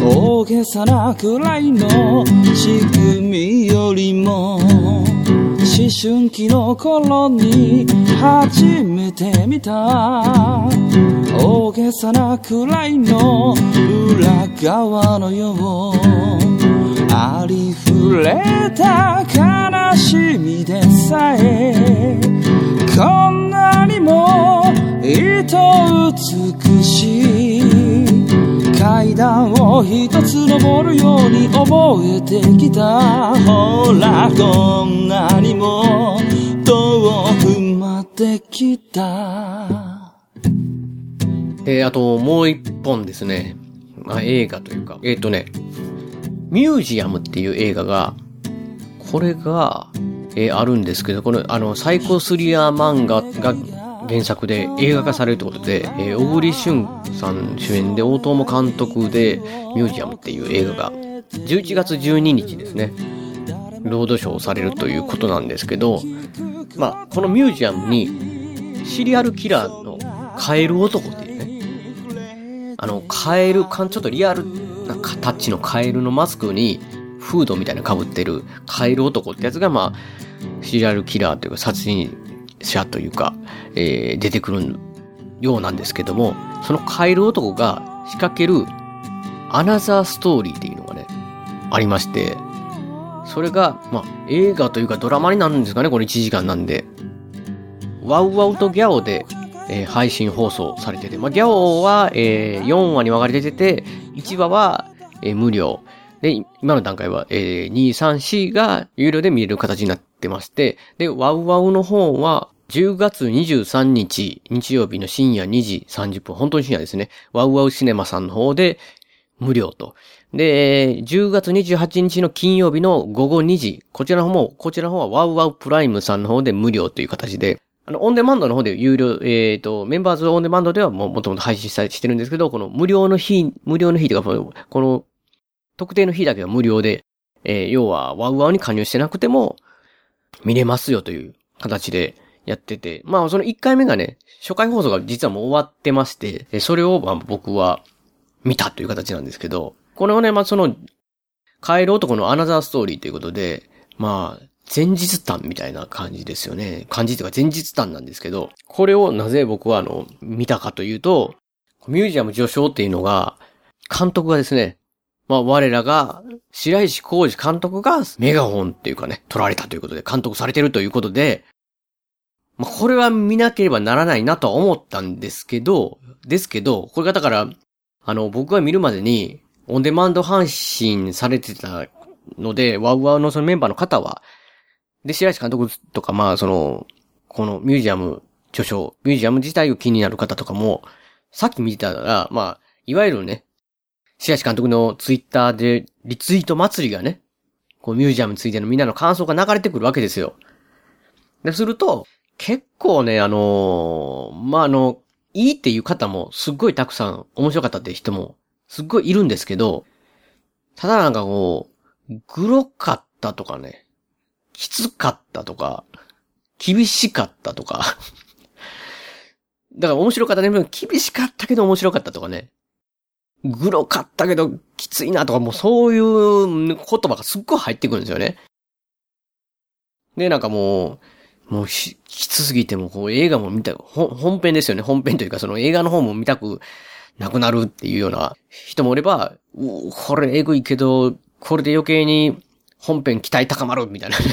大げさなくらいの仕組みよりも思春期の頃に初めて見た大げさなくらいの裏側のようありふれた悲しみでさえこんなにも糸美しい階段を一つ登るように覚えてきたほらこんなにも遠くまで来た。 えー、あともう一本ですね、まあ、映画というかえっとねミュージアムっていう映画がこれが、えー、あるんですけどこのあのサイコスリラー漫画が原作で映画化されるということで、えー、小栗旬さん主演で大友監督でミュージアムっていう映画がじゅういちがつじゅうににちですねロードショーされるということなんですけど、まあこのミュージアムにシリアルキラーのカエル男っていうねあのカエル感ちょっとリアルなタッチのカエルのマスクにフードみたいな被ってるカエル男ってやつがまあシリアルキラーというか殺人者というか、えー、出てくるようなんですけどもそのカエル男が仕掛けるアナザーストーリーっていうのがねありましてそれがまあ映画というかドラマになるんですかねこれいちじかんなんでワウワウとギャオで、えー、配信放送されててまあギャオは、えー、よんわに分かれてていちわは、えー、無料で今の段階は、えー、に、さん、よんが有料で見れる形になってましてでワウワウの方はじゅうがつにじゅうさんにち日曜日の深夜にじさんじゅっぷん本当に深夜ですねワウワウシネマさんの方で無料とでじゅうがつにじゅうはちにちの金曜日のごごにじこちらの方もこちらの方はワウワウプライムさんの方で無料という形であのオンデマンドの方で有料えっ、ー、とメンバーズオンデマンドではもうもともと配信してるんですけどこの無料の日無料の日というかこの特定の日だけは無料で、えー、要はワウワウに加入してなくても見れますよという形でやってて、まあそのいっかいめがね、初回放送が実はもう終わってまして、それをまあ僕は見たという形なんですけど、これをね、まあその、カエル男のアナザーストーリーということで、まあ、前日談みたいな感じですよね。感じというか前日談なんですけど、これをなぜ僕はあの、見たかというと、ミュージアム序章っていうのが、監督がですね、まあ我らが、白石浩二監督がメガホンっていうかね、撮られたということで、監督されてるということで、まあこれは見なければならないなとは思ったんですけど、ですけど、これがだから、あの、僕が見るまでに、オンデマンド配信されてたので、ワウワウのそのメンバーの方は、で、白石監督とか、まあその、このミュージアム序章、ミュージアム自体を気になる方とかも、さっき見てたら、まあ、いわゆるね、白石監督のツイッターでリツイート祭りがね、こうミュージアムについてのみんなの感想が流れてくるわけですよ。で、すると、結構ね、あのー、まあ、あの、いいっていう方もすっごいたくさん面白かったって人もすっごいいるんですけど、ただなんかこう、グロかったとかね、きつかったとか、厳しかったとか、だから面白かったね、厳しかったけど面白かったとかね、グロかったけどきついなとかもうそういう言葉がすっごい入ってくるんですよね。で、なんかもう、もうきつすぎてもこう映画も見たく、本編ですよね。本編というかその映画の方も見たくなくなるっていうような人もおれば、うこれエグいけど、これで余計に本編期待高まるみたいなね。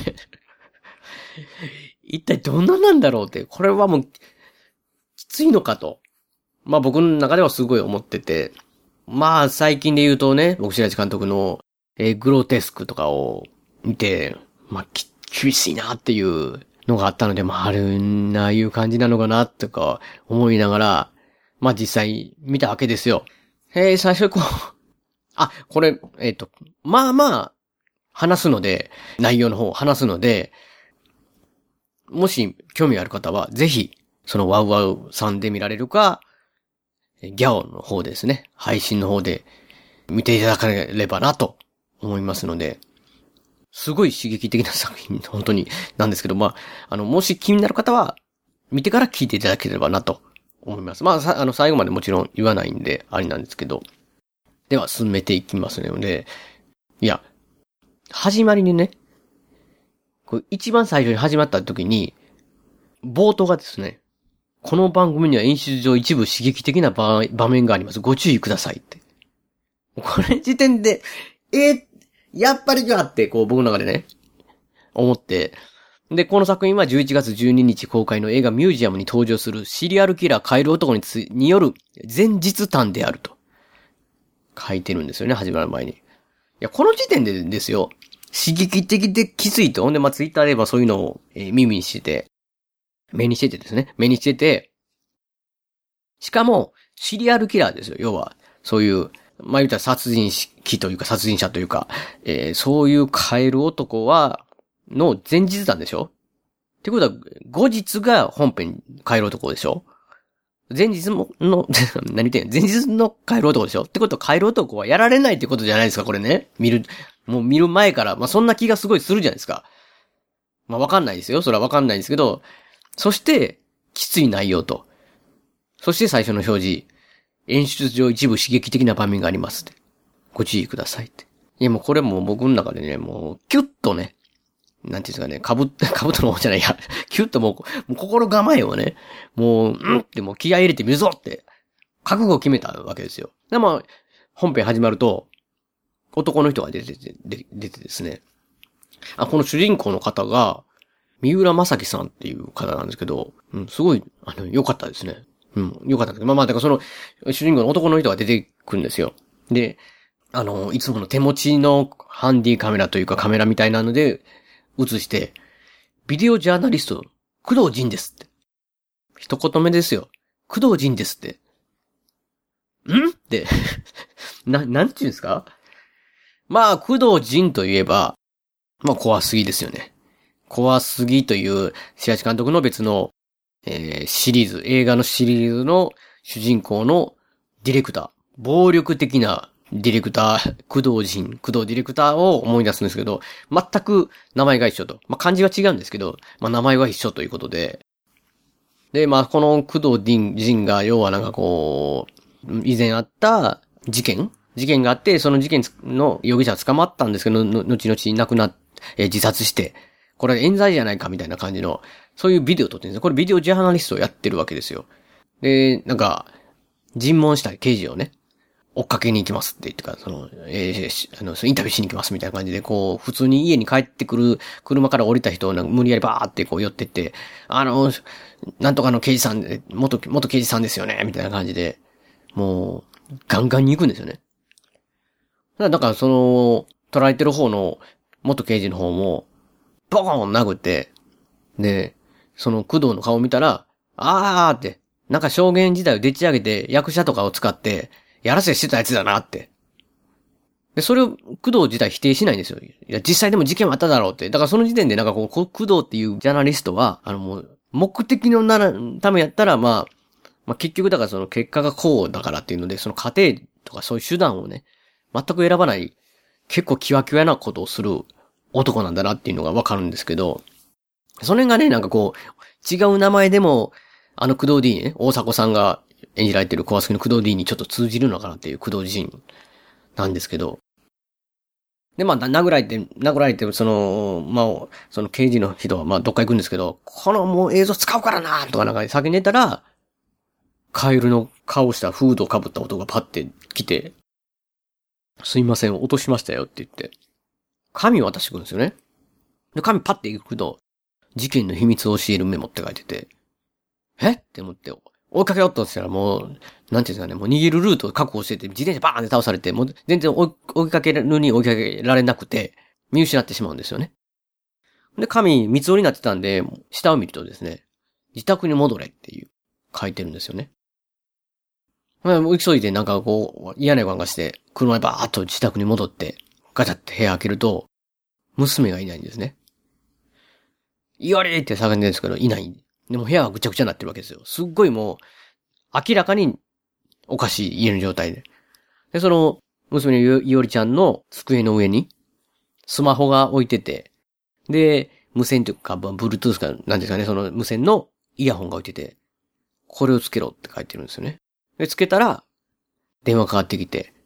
一体どんななんだろうって、これはもうきついのかと。まあ僕の中ではすごい思ってて、まあ最近で言うとね、僕白石監督の、えー、グロテスクとかを見て、まあき厳しいなっていうのがあったので、まああるなあいう感じなのかなとか思いながら、まあ実際見たわけですよ。えー、最初こう、あ、これ、えっと、まあまあ話すので、内容の方を話すので、もし興味ある方はぜひ、そのワウワウさんで見られるか、ギャオの方ですね。配信の方で見ていただければなと思いますので、すごい刺激的な作品、本当になんですけど、まあ、あの、もし気になる方は、見てから聞いていただければなと思います。まあ、さあの、最後までもちろん言わないんで、あれなんですけど、 では進めていきますので、いや、始まりにね、こう一番最初に始まった時に、冒頭がですね、この番組には演出上一部刺激的な場面があります。ご注意くださいって。これ時点で、え、やっぱりかって、こう僕の中でね、思って、で、この作品はじゅういちがつじゅうににち公開の映画ミュージアムに登場するシリアルキラーカエル男につによる前日談であると書いてるんですよね、始まる前に。いや、この時点でですよ、刺激的できついと。ほんで、まあ、ツイッターで言えばそういうのを、えー、耳にしてて、目にしててですね。目にしてて、しかも、シリアルキラーですよ。要は、そういう、まあ、言ったら殺人鬼というか殺人者というか、えー、そういうカエル男は、の前日談でしょってことは、後日が本編カエル男でしょ前日も、の、何言ってんの前日のカエル男でしょってことはカエル男はやられないってことじゃないですか、これね。見る、もう見る前から、まあ、そんな気がすごいするじゃないですか。まあ、わかんないですよ。それはわかんないんですけど、そして、きつい内容と。そして最初の表示。演出上一部刺激的な場面がありますって。ご注意くださいって。いやもうこれもう僕の中でね、もう、キュッとね、なんていうんですかね、かぶ、かぶとの方じゃないや、キュッともう、もう心構えをね、もう、うんってもう気合い入れてみるぞって、覚悟を決めたわけですよ。でも、本編始まると、男の人が出てて、出てですね。あ、この主人公の方が、三浦正樹さんっていう方なんですけど、うん、すごい、あの、良かったですね。うん、良かったんですけど、まあまあ、だからその、主人公の男の人が出てくるんですよ。で、あの、いつもの手持ちのハンディカメラというかカメラみたいなので、映して、ビデオジャーナリスト、工藤仁ですって。一言目ですよ。工藤仁ですって。んって、な、なんて言うんですか？まあ、工藤仁といえば、まあ、怖すぎですよね。怖すぎという、白石監督の別の、えー、シリーズ、映画のシリーズの主人公のディレクター。暴力的なディレクター、工藤仁、工藤ディレクターを思い出すんですけど、全く名前が一緒と。まあ、漢字は違うんですけど、まあ、名前は一緒ということで。で、まあ、この工藤仁が、要はなんかこう、以前あった事件事件があって、その事件の容疑者は捕まったんですけど、の後々亡くなって、えー、自殺して、これ冤罪じゃないかみたいな感じの、そういうビデオを撮ってるんですよ。これビデオジャーナリストをやってるわけですよ。で、なんか、尋問した刑事をね、追っかけに行きますって言ってから、その、えー、あの、インタビューしに行きますみたいな感じで、こう、普通に家に帰ってくる車から降りた人をなんか無理やりバーってこう寄ってって、あの、なんとかの刑事さんで、元、元刑事さんですよねみたいな感じで、もう、ガンガンに行くんですよね。だからその、捉えてる方の元刑事の方も、ボーン殴って、で、その工藤の顔を見たら、あーって、なんか証言自体をでっち上げて役者とかを使って、やらせしてたやつだなって。で、それを工藤自体否定しないんですよ。いや、実際でも事件はあっただろうって。だからその時点でなんかこう、工藤っていうジャーナリストは、あのもう、目的のなら、ためやったら、まあ、まあ結局だからその結果がこうだからっていうので、その過程とかそういう手段をね、全く選ばない、結構キワキワなことをする男なんだなっていうのがわかるんですけど、その辺がね、なんかこう、違う名前でも、あの工藤 D ね、大迫さんが演じられてる小松の工藤 D にちょっと通じるのかなっていう工藤仁なんですけど。で、まあ、殴られて、殴られて、その、まあ、その刑事の人は、まあ、どっか行くんですけど、このもう映像使うからなとかなんか先に出たら、カエルの顔したフードを被った男がパッて来て、すいません、落としましたよって言って、紙を渡してくるんですよね。で、紙パッて行くと、事件の秘密を教えるメモって書いてて、えって思って、追いかけようとしたらもう、なんていうんですかね、もう逃げるルートを確保してて、自転車バーンって倒されて、もう全然追い、追いかけるに追いかけられなくて、見失ってしまうんですよね。で、紙、三つ折りになってたんで、下を見るとですね、自宅に戻れっていう、書いてるんですよね。まあ、急いでなんかこう、嫌な予感がして、車でバーッと自宅に戻って、ガチャって部屋開けると、娘がいないんですね。言われって叫んでるんですけど、いない。でも部屋はぐちゃぐちゃになってるわけですよ。すっごいもう、明らかにおかしい家の状態で。で、その、娘のいおりちゃんの机の上に、スマホが置いてて、で、無線というか、Bluetooth か、なんですかね、その無線のイヤホンが置いてて、これをつけろって書いてるんですよね。で、つけたら、電話かかってきて、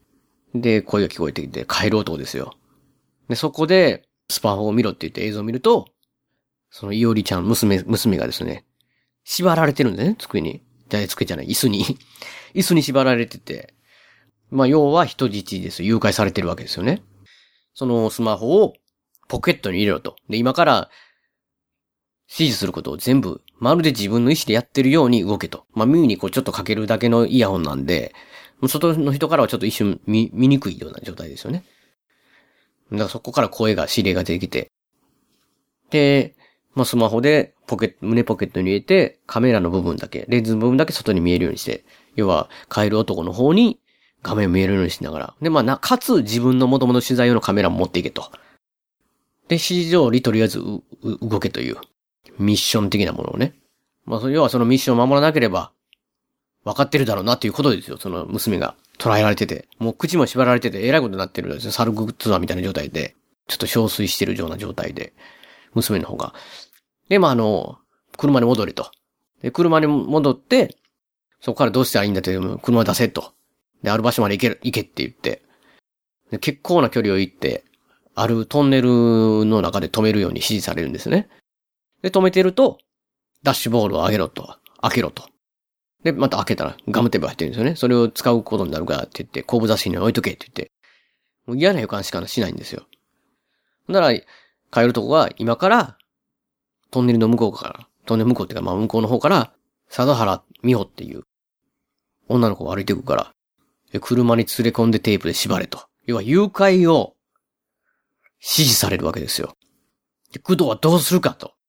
で、声が聞こえてきて、帰る男ですよ。で、そこで、スマホを見ろって言って映像を見ると、そのいおりちゃん、娘、娘がですね、縛られてるんだよね、机に。じゃあ、机じゃない、椅子に。椅子に縛られてて、まあ、要は人質です。誘拐されてるわけですよね。そのスマホをポケットに入れろと。で、今から指示することを全部、まるで自分の意思でやってるように動けと。まあ、耳にこうちょっとかけるだけのイヤホンなんで、外の人からはちょっと一瞬見、見にくいような状態ですよね。だからそこから声が、指令が出てきて。で、まあ、スマホでポケット、胸ポケットに入れて、カメラの部分だけ、レンズの部分だけ外に見えるようにして、要は、帰る男の方に画面を見えるようにしながら。で、まあ、な、かつ自分の元々取材用のカメラも持っていけと。で、指示通りとりあえずう、う、動けという、ミッション的なものをね。まあ、要はそのミッションを守らなければ、分かってるだろうなっていうことですよ。その娘が捕らえられてて。もう口も縛られてて、えらいことになってるんですよ。サルグッツアーみたいな状態で。ちょっと憔悴してるような状態で。娘の方が。で、まあ、あの、車に戻れと。で、車に戻って、そこからどうしたらいいんだって、車出せと。で、ある場所まで行ける、行けって言って。で、結構な距離を行って、あるトンネルの中で止めるように指示されるんですね。で、止めてると、ダッシュボールを上げろと。開けろと。で、また開けたらガムテープ入ってるんですよね。それを使うことになるからって言って、後部座席に置いとけって言って、もう嫌な予感しかしないんですよ。だから、帰るとこは今から、トンネルの向こうから、トンネル向こうっていうか、まあ向こうの方から、佐渡原美穂っていう女の子が歩いてくるから、で車に連れ込んでテープで縛れと。要は誘拐を指示されるわけですよ。で、工藤はどうするかと。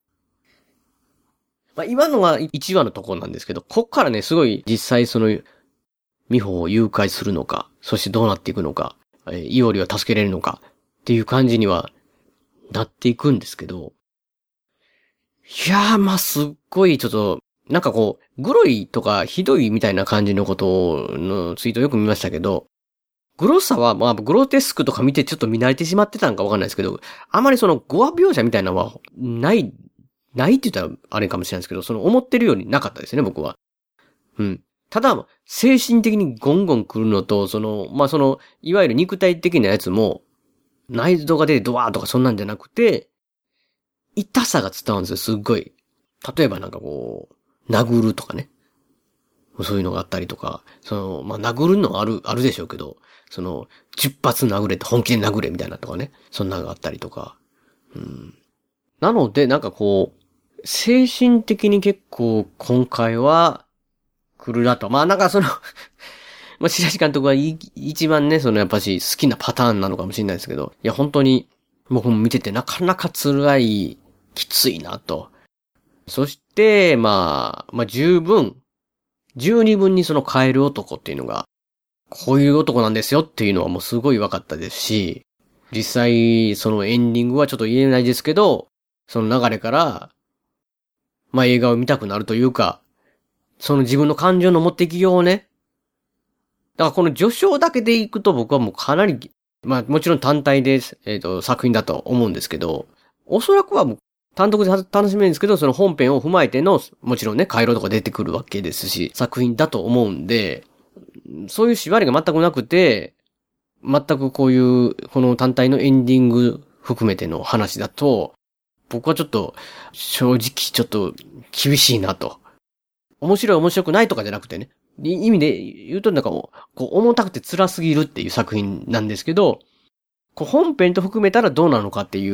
まあ、今のがいちわのところなんですけど、こっからね、すごい実際その、美穂を誘拐するのか、そしてどうなっていくのか、えー、イオリを助けれるのか、っていう感じにはなっていくんですけど、いやー、まあ、すっごいちょっと、なんかこう、グロいとかひどいみたいな感じのことのツイートをよく見ましたけど、グロさは、まあ、グロテスクとか見てちょっと見慣れてしまってたんかわかんないですけど、あまりそのゴア描写みたいなのはない、ないって言ったらあれかもしれないですけど、その思ってるようになかったですね、僕は。うん。ただ、精神的にゴンゴン来るのと、その、まあ、その、いわゆる肉体的なやつも、内臓が出てドワーとかそんなんじゃなくて、痛さが伝わるんですよ、すっごい。例えばなんかこう、殴るとかね。そういうのがあったりとか、その、まあ、殴るのある、あるでしょうけど、その、十発殴れって本気で殴れみたいなとかね。そんなのがあったりとか。うん。なので、なんかこう、精神的に結構今回は来るなと。まあなんかその、まあ白石監督は一番ね、そのやっぱし好きなパターンなのかもしれないですけど、いや本当に僕も見ててなかなか辛い、きついなと。そして、まあ、まあ十分、十二分にその帰る男っていうのが、こういう男なんですよっていうのはもうすごい分かったですし、実際そのエンディングはちょっと言えないですけど、その流れから、まあ映画を見たくなるというか、その自分の感情の持ってきようをね。だからこの序章だけでいくと僕はもうかなり、まあもちろん単体で、えっと、作品だと思うんですけど、おそらくはもう単独で楽しめるんですけど、その本編を踏まえての、もちろんね、回路とか出てくるわけですし、作品だと思うんで、そういう縛りが全くなくて、全くこういう、この単体のエンディング含めての話だと、僕はちょっと、正直ちょっと厳しいなと。面白い面白くないとかじゃなくてね。意味で言うとなんかもう、こう重たくて辛すぎるっていう作品なんですけど、こう本編と含めたらどうなのかっていう、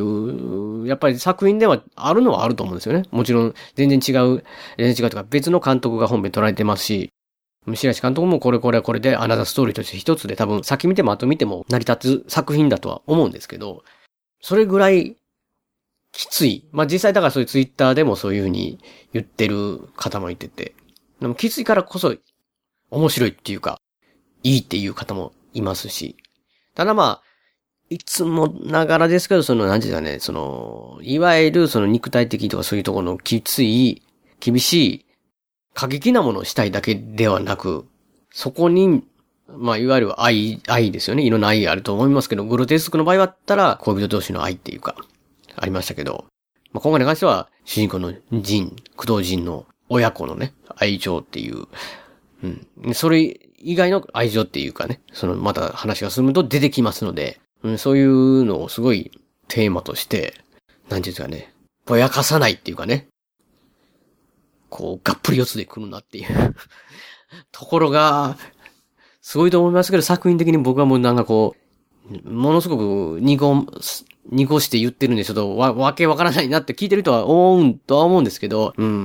やっぱり作品ではあるのはあると思うんですよね。もちろん全然違う、全然違うとか別の監督が本編捉えてますし、白石監督もこれこれこれでアナザーストーリーとして一つで多分先見ても後見ても成り立つ作品だとは思うんですけど、それぐらいきつい。まあ、実際だからそういうツイッターでもそういう風に言ってる方もいてて、でもきついからこそ面白いっていうか、いいっていう方もいますし、ただまあ、いつもながらですけど、その、なんていうかね、その、いわゆるその肉体的とかそういうところのきつい、厳しい、過激なものをしたいだけではなく、そこに、まあ、いわゆる愛、愛ですよね。いろんな愛あると思いますけど、グロテスクの場合だったら、恋人同士の愛っていうか、ありましたけど、まあ、今回に関しては、主人公のジン、工藤ジンの親子のね、愛情っていう、うん。それ以外の愛情っていうかね、そのまた話が進むと出てきますので、うん、そういうのをすごいテーマとして、なんていうんですかね、ぼやかさないっていうかね、こう、がっぷり四つで来るなっていうところが、すごいと思いますけど、作品的に僕はもうなんかこう、ものすごく濁、濁して言ってるんで、ちょっとわ、わけわからないなって聞いてる人は思うとは思うんですけど、うん、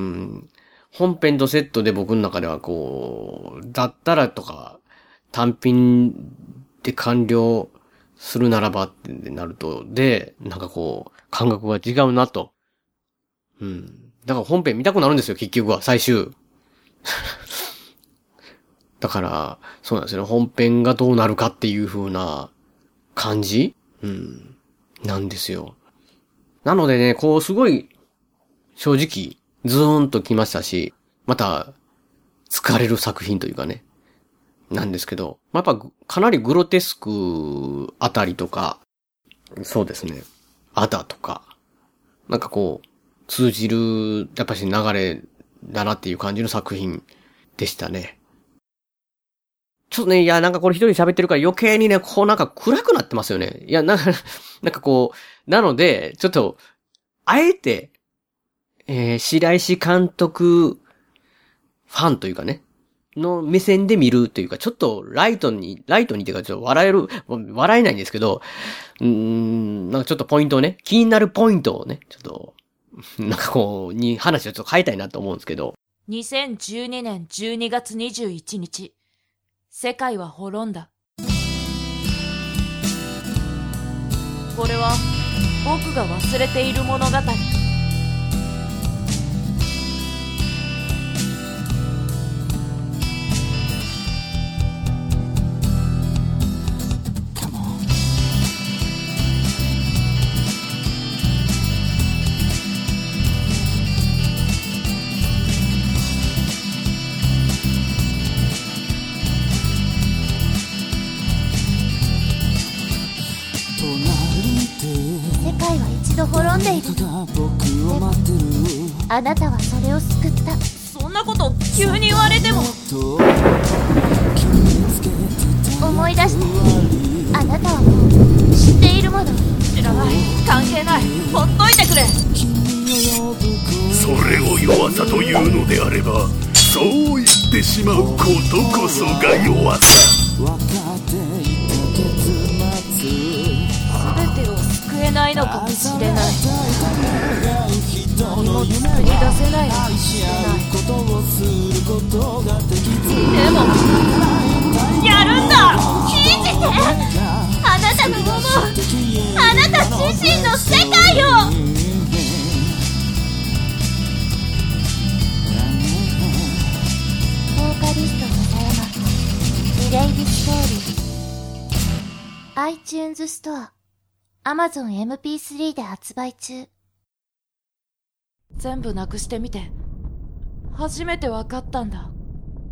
本編とセットで僕の中ではこう、だったらとか、単品で完了するならばってなると、で、なんかこう、感覚が違うなと。うん。だから本編見たくなるんですよ、結局は、最終。だから、そうなんですよね。本編がどうなるかっていう風な感じうん。なんですよ。なのでね、こう、すごい、正直、ズーンときましたし、また、疲れる作品というかね。なんですけど、まあ、やっぱ、かなりグロテスクあたりとか、そうですね。アダとか、なんかこう、通じる、やっぱし流れだなっていう感じの作品でしたね。ちょっとね、いや、なんかこれ一人喋ってるから余計にね、こうなんか暗くなってますよね。いや、なんか、なんかこう、なので、ちょっと、あえて、えー、白石監督、ファンというかね、の目線で見るというか、ちょっとライトに、ライトにというか、ちょっと笑える、笑えないんですけど、うーん、なんかちょっとポイントをね、気になるポイントをね、ちょっと、なんかこう、に話をちょっと変えたいなと思うんですけど。 にせんじゅうにねんじゅうにがつにじゅういちにち、世界は滅んだ。これは僕が忘れている物語。滅んでいる。でもあなたはそれを救った。そんなこと急に言われても。思い出して。あなたはもう知っているもの。知らない、関係ない、ほっといてくれ。 それを弱さというのであれば、そう言ってしまうことこそが弱さ。 全てを救えないのかもしれない。何も作り出せないのかもしれない。でもやるんだ。信じて。あなたの思う、あなた自身の世界を。ボーカリスト笹山、リレイブストーリー。iTunes ストア、Amazon エムピースリー で発売中。全部なくしてみて、初めてわかったんだ。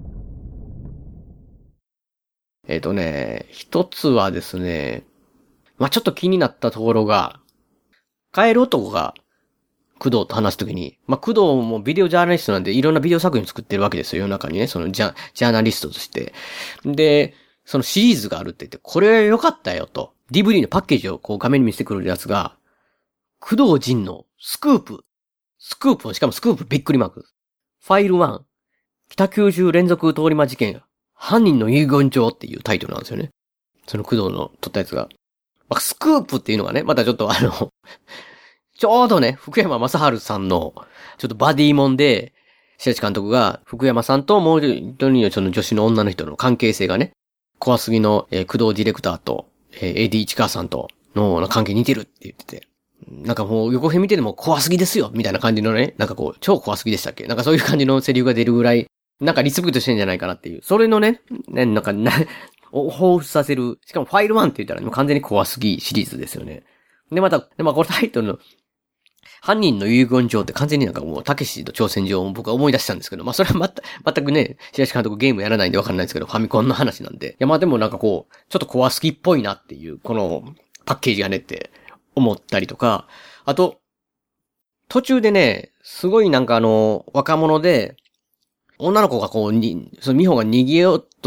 えっとね、一つはですね、まあ、ちょっと気になったところが、カエル男が工藤と話すときに、まあ、工藤もビデオジャーナリストなんでいろんなビデオ作品作ってるわけですよ、世の中にね、そのジャ、ジャーナリストとして。で、そのシリーズがあるって言って、これ良かったよと。ディーブイディー のパッケージをこう画面に見せてくれるやつが、工藤仁のスクープ。スクープ、しかもスクープびっくりマーク。ファイルワン。北九州連続通り魔事件。犯人の遺言状っていうタイトルなんですよね。その工藤の撮ったやつが。まあ、スクープっていうのがね、またちょっとあの、ちょうどね、福山雅治さんの、ちょっとバディモンで、白石監督が福山さんともう一人のその女子の女の人の関係性がね、怖すぎの、えー、工藤ディレクターと、えー、エーディー 市川さんとの関係似てるって言ってて。なんかもう横編見てても怖すぎですよみたいな感じのね、なんかこう、超怖すぎでしたっけなんかそういう感じのセリフが出るぐらい、なんかリスペクトしてんじゃないかなっていう。それのね、ねなんかな、を彷彿させる。しかもファイルワンって言ったらもう完全に怖すぎシリーズですよね。で、また、で、まあこれタイトルの、犯人の遺言状って完全になんかもう、たけしと挑戦状を僕は思い出したんですけど、まあそれはまた、全くね、白石監督ゲームやらないんでわかんないんですけど、ファミコンの話なんで。いやまあでもなんかこう、ちょっと怖すぎっぽいなっていう、このパッケージがねって思ったりとか、あと、途中でね、すごいなんかあの、若者で、女の子がこうに、その美穂が逃げようと、美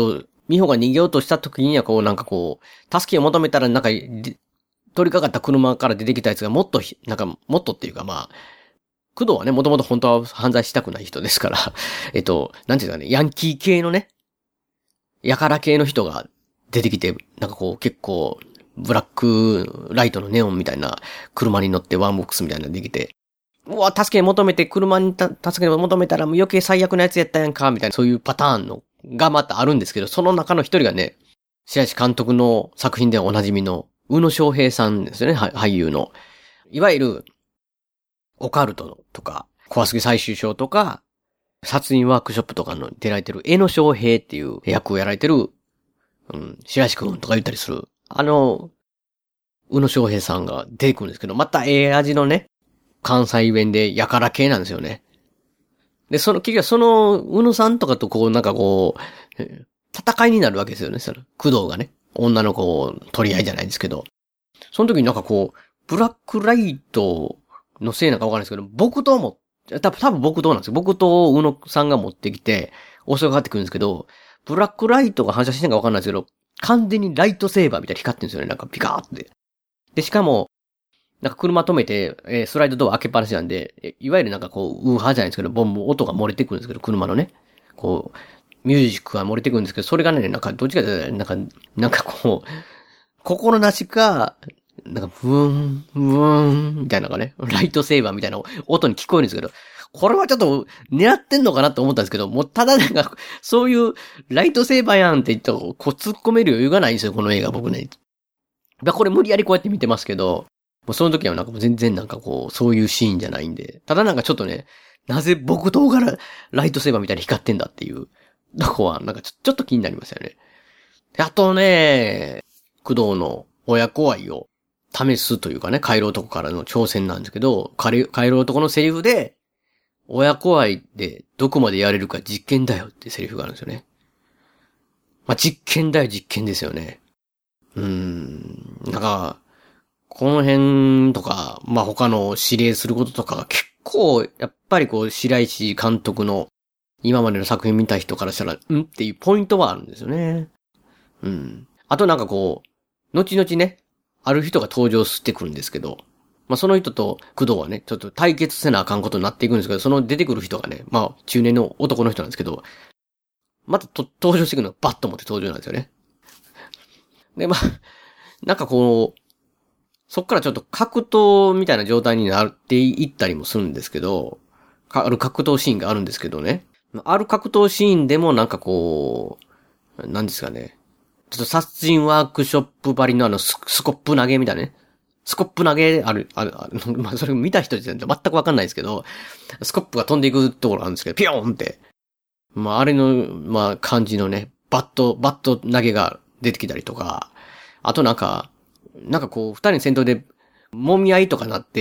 美穂が逃げようとした時にはこうなんかこう、助けを求めたらなんか、取り掛かった車から出てきたやつがもっとひ、なんかもっとっていうかまあ、工藤はね、もともと本当は犯罪したくない人ですから、えっと、なんていうかね、ヤンキー系のね、やから系の人が出てきて、なんかこう結構、ブラックライトのネオンみたいな車に乗ってワンボックスみたいなのできて、うわ、助け求めて車にた助け求めたらもう余計最悪なやつやったやんか、みたいなそういうパターンのがまたあるんですけど、その中の一人がね、白石監督の作品でおなじみの宇野昌平さんですよね、俳優の。いわゆる、オカルトとか、怖すぎ最終章とか、殺人ワークショップとかの出られてる江野昌平っていう役をやられてる、うん、白石くんとか言ったりする。あの、宇野昌平さんが出てくるんですけど、またええ味のね、関西弁でやから系なんですよね。で、その、結局その、宇野さんとかとこう、なんかこう、戦いになるわけですよね、その、工藤がね。女の子を取り合いじゃないですけど。その時になんかこう、ブラックライトのせいなんかわかんないですけど、木刀も、多分、多分木刀なんですよ。木刀を宇野さんが持ってきて、襲いかかってくるんですけど、ブラックライトが反射してるのかわかんないですけど、完全にライトセーバーみたいに光ってるんですよね。なんかピカーって。で、しかも、なんか車止めて、えー、スライドドア開けっぱなしなんで、いわゆるなんかこう、ウーハーじゃないですけど、ボンボン音が漏れてくるんですけど、車のね。こう、ミュージックが漏れてくるんですけど、それがね、なんかどっちかというと、なんか、なんかこう、心なしか、なんか、ブーン、ブーン、みたいなのがね、ライトセーバーみたいな音に聞こえるんですけど、これはちょっと狙ってんのかなと思ったんですけど、もうただなんか、そういうライトセーバーやんって言ったら、こう突っ込める余裕がないんですよ、この映画僕ね。これ無理やりこうやって見てますけど、もうその時はなんかもう全然なんかこう、そういうシーンじゃないんで、ただなんかちょっとね、なぜ木刀からライトセーバーみたいに光ってんだっていう、とこはなんかちょ、ちょっと気になりますよね。あとね、工藤の親子愛を試すというかね、カイロ男からの挑戦なんですけど、カイロ男のセリフで、親子愛でどこまでやれるか実験だよってセリフがあるんですよね。まあ、実験だよ実験ですよね。うーん、なんか、この辺とか、まあ、他の指令することとかが結構、やっぱりこう、白石監督の今までの作品見た人からしたら、んっていうポイントはあるんですよね。うん。あとなんかこう、後々ね、ある人が登場してくるんですけど、まあ、その人と工藤はね、ちょっと対決せなあかんことになっていくんですけど、その出てくる人がね、まあ、中年の男の人なんですけど、またと登場してくるのがバッと持って登場なんですよね。で、まあ、なんかこう、そっからちょっと格闘みたいな状態になっていったりもするんですけど、ある格闘シーンがあるんですけどね。ある格闘シーンでもなんかこう、なんですかね。ちょっと殺人ワークショップばりのあのス、スコップ投げみたいなね。スコップ投げある、ある、あるまあ、それ見た人じゃ全くわかんないですけど、スコップが飛んでいくところあるんですけど、ピヨーンって。まあ、あれの、まあ、感じのね、バット、バット投げが出てきたりとか、あとなんか、なんかこう、二人の戦闘で、揉み合いとかなって、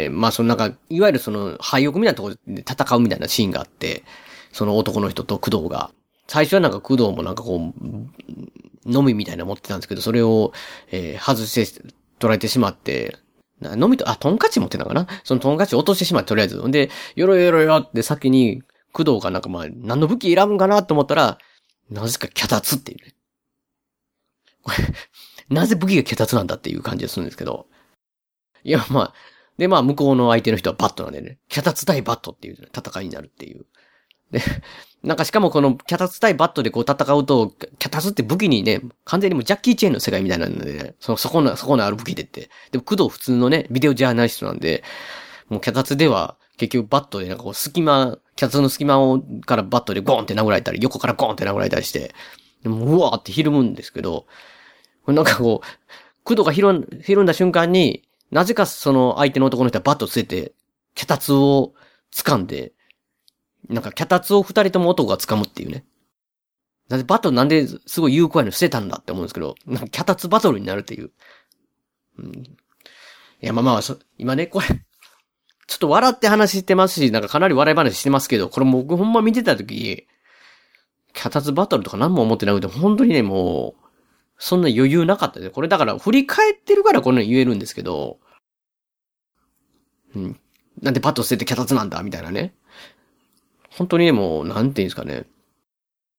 まあそのなんか、いわゆるその、廃屋みたいなところで戦うみたいなシーンがあって、その男の人と工藤が。最初はなんか工藤もなんかこう、飲みみたいなの持ってたんですけど、それを、えー、外して取られてしまって、飲みと、あ、トンカチ持ってたのかな、そのトンカチ落としてしまって、とりあえず。んで、よろよろよって先に、工藤がなんかまあ、何の武器選ぶんかなと思ったら、なぜか脚立っていうね。これなぜ武器が脚立なんだっていう感じがするんですけど。いや、まあ、で、まあ、向こうの相手の人はバットなんでね、脚立対バットっていう戦いになるっていう。で、なんかしかもこの脚立対バットでこう戦うと、脚立って武器にね、完全にもうジャッキーチェーンの世界みたいなんで、ね、その、そこの、そこのある武器でって。でも工藤普通のね、ビデオジャーナリストなんで、もう脚立では結局バットでなんかこう隙間、脚立の隙間をからバットでゴーンって殴られたり、横からゴーンって殴られたりして、でもうわーってひるむんですけど、なんかこう、工藤がひるん、ひるんだ瞬間に、なぜかその相手の男の人はバットついて、脚立を掴んで、なんか脚立を二人とも男が掴むっていうね。なんでバットなんですごい有効やの捨てたんだって思うんですけど、なんか脚立バトルになるっていう。うん、いや、まあまあ、そ今ね、これ、ちょっと笑って話してますし、なんかかなり笑い話してますけど、これもう僕ほんま見てた時、脚立バトルとか何も思ってなくて、本当にね、もう、そんな余裕なかったです。これだから振り返ってるからこんなに言えるんですけど、うん。なんでバット捨てて脚立なんだみたいなね。本当にね、もう、なんていうんですかね。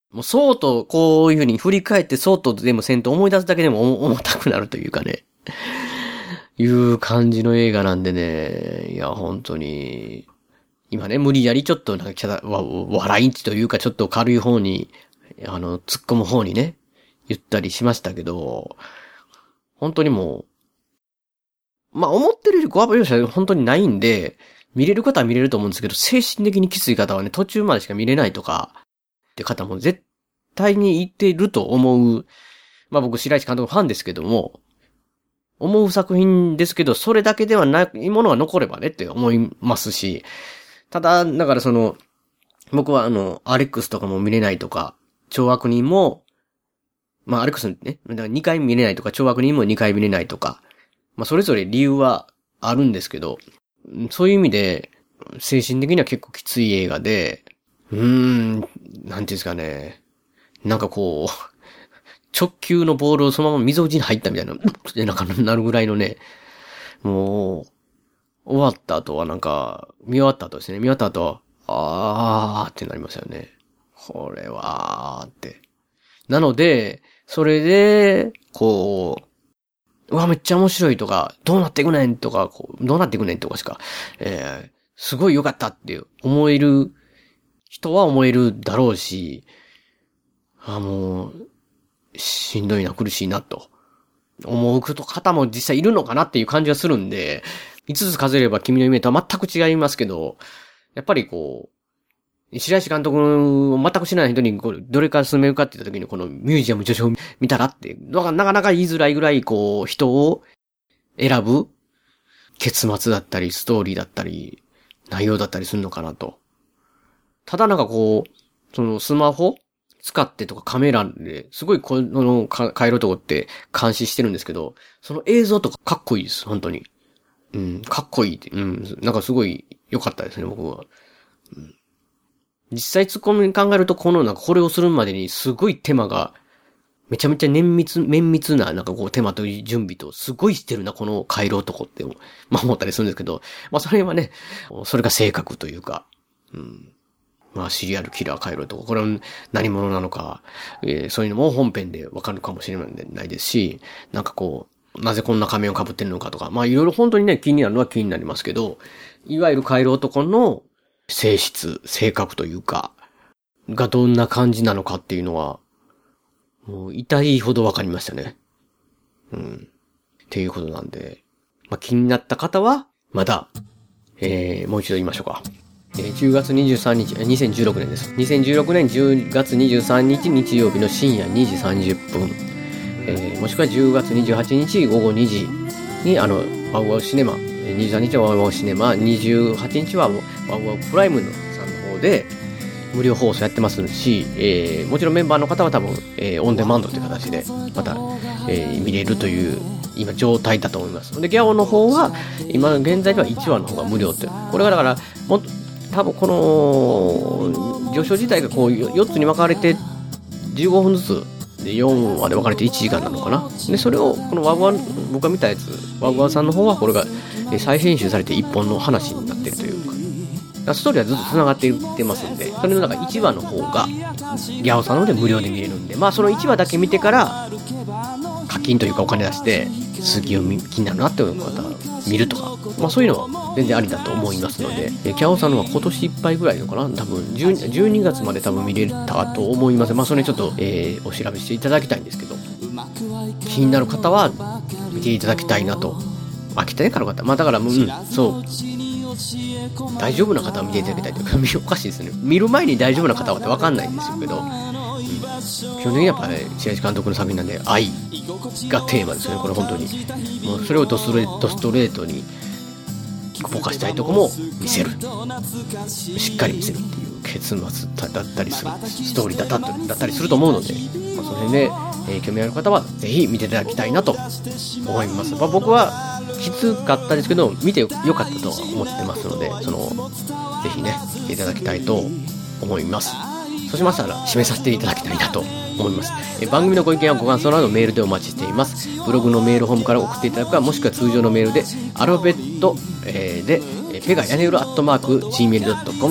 もうそうとこういう風に振り返ってそうとでもせんと思い出すだけでも重たくなるというかね。いう感じの映画なんでね。いや、本当に。今ね、無理やりちょっとなんか、笑いんちというかちょっと軽い方に、あの、突っ込む方にね、言ったりしましたけど、本当にもう、まあ思ってるよりごわば描写は本当にないんで、見れる方は見れると思うんですけど、精神的にきつい方はね、途中までしか見れないとか、って方も絶対にいてると思う。まあ僕、白石監督ファンですけども、思う作品ですけど、それだけではないものが残ればねって思いますし、ただ、だからその、僕はあの、アレックスとかも見れないとか、超悪人も、まあアレックスね、だからにかい見れないとか、超悪人もにかい見れないとか、まあそれぞれ理由はあるんですけど、そういう意味で、精神的には結構きつい映画で、うーん、なんていうんですかね、なんかこう、直球のボールをそのまま溝落ちに入ったみたいな、ってなんかなるぐらいのね、もう、終わった後はなんか、見終わった後ですね、見終わった後は、あーってなりますよね。これはーって。なので、それで、こう、うわ、めっちゃ面白いとか、どうなっていくねんとか、こうどうなっていくねんとかしか、えー、すごい良かったって思える人は思えるだろうし、あ、もう、しんどいな、苦しいな、と思う方も実際いるのかなっていう感じがするんで、いつつ数えれば君の夢とは全く違いますけど、やっぱりこう、白石監督を全く知らない人にこうどれから進めるかって言った時にこのミュージアム序章を見たらって、なかなか言いづらいぐらいこう、人を選ぶ結末だったり、ストーリーだったり、内容だったりするのかなと。ただなんかこう、そのスマホ使ってとかカメラですごいこの回路とこって監視してるんですけど、その映像とかかっこいいです、本当に。うん、かっこいいって、うん、なんかすごい良かったですね、僕は。うん、実際突っ込み考えると、このなんかこれをするまでにすごい手間が、めちゃめちゃ綿密、綿密ななんかこう手間と準備とすごいしてるな、この回路男って、まあ思ったりするんですけど、まあそれはね、それが性格というか、うん。まあシリアルキラー回路とか、これは何者なのか、えー、そういうのも本編でわかるかもしれないですし、なんかこう、なぜこんな仮面を被ってるのかとか、まあいろいろ本当にね、気になるのは気になりますけど、いわゆる回路男の性質、性格というか、がどんな感じなのかっていうのは、もう痛いほどわかりましたね。うん。っていうことなんで、まあ気になった方は、まだ、えー、もう一度言いましょうか。えー、じゅうがつにじゅうさんにち、にせんじゅうろくねんです。にせんじゅうろくねんじゅうがつにじゅうさんにち日曜日の深夜にじさんじゅっぷん。えー、もしくはじゅうがつにじゅうはちにち午後にじに、あの、ワウワウシネマ、にじゅうさんにちはワウワウシネマ、にじゅうはちにちはワウワウプライムのさんの方で、無料放送やってますし、えー、もちろんメンバーの方は多分、えー、オンデマンドという形で、また、えー、見れるという、今状態だと思います。で、ギャオの方は、今現在ではいちわの方が無料って。これがだから、もっと、多分この、序章自体がこう、よっつに分かれて、じゅうごふんずつでよんわで分かれていちじかんなのかな。で、それを、このワウワウ、僕が見たやつ、ワウワウさんの方は、これが、再編集されていっぽんの話になっているというか、ストーリーはずっと繋がっていってますんで、それの中いちわの方が、ギャオさんの方で無料で見れるんで、まあそのいちわだけ見てから、課金というかお金出して、続きを気になるなっていう方は見るとか、まあそういうのは全然ありだと思いますので、ギャオさんのは今年いっぱいぐらいのかな、多分じゅうにがつまで多分見れたと思います。まあそれちょっと、えー、お調べしていただきたいんですけど、気になる方は見ていただきたいなと。飽きたね、軽かった。まあだから、うん、そう。大丈夫な方は見ていただきたいというか、おかしいですね。見る前に大丈夫な方はって分かんないんですけど、うん、基本的にやっぱね、白石監督の作品なんで、愛がテーマですよね、これ本当に。もうそれをドストレート、ストレートに、ぼかしたいとこも見せる。しっかり見せるっていう結末だったりする、ストーリーだっただったりすると思うので、まあ、その辺で、えー、興味ある方はぜひ見ていただきたいなと思います。まあ、僕はきつかったですけど、見てよかったとは思ってますので、その、ぜひね、見ていただきたいと思います。そうしましたら、締めさせていただきたいなと思います。え番組のご意見やご感想などメールでお待ちしています。ブログのメールホームから送っていただくか、もしくは通常のメールで、アルファベット、えー、で、ペガヤネウラアットマーク ジーメールドットコム、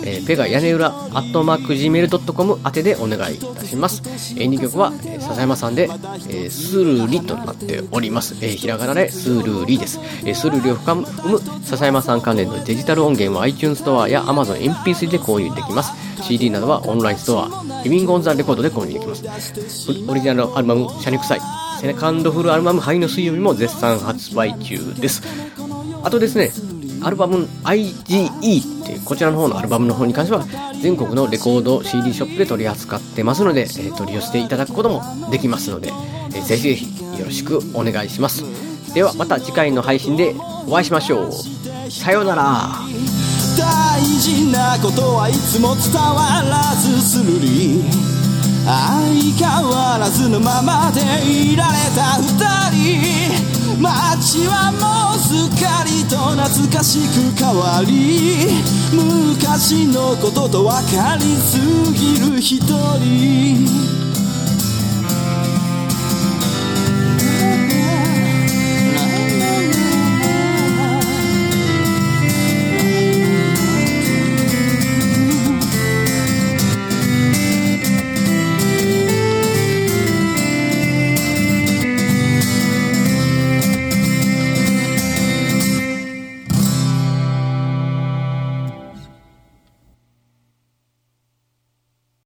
えー、ペガ屋根裏アットマーク ジーメールドットコム 宛てでお願いいたします。えー、にきょくは、えー、笹山さんで、えー、スルリとなっております。えー、ひらがなでスルリです。えー、スルリを含む笹山さん関連のデジタル音源は iTunes ストアや Amazon エムピースリー で購入できます。シーディー などはオンラインストアリビングオンザレコードで購入できます。オリジナルアルバムシャニクサイセカンドフルアルバム灰の水曜日も絶賛発売中です。あとですね、アルバム アイジーイー っていうこちらの方のアルバムの方に関しては全国のレコード シーディー ショップで取り扱ってますので、えー、取り寄せていただくこともできますので、えー、ぜひぜひよろしくお願いします。ではまた次回の配信でお会いしましょう。さようなら。 大事なことはいつも伝わらずするり相変わらずのままでいられた二人街はもうすっかりと懐かしく変わり昔のことと分かりすぎる一人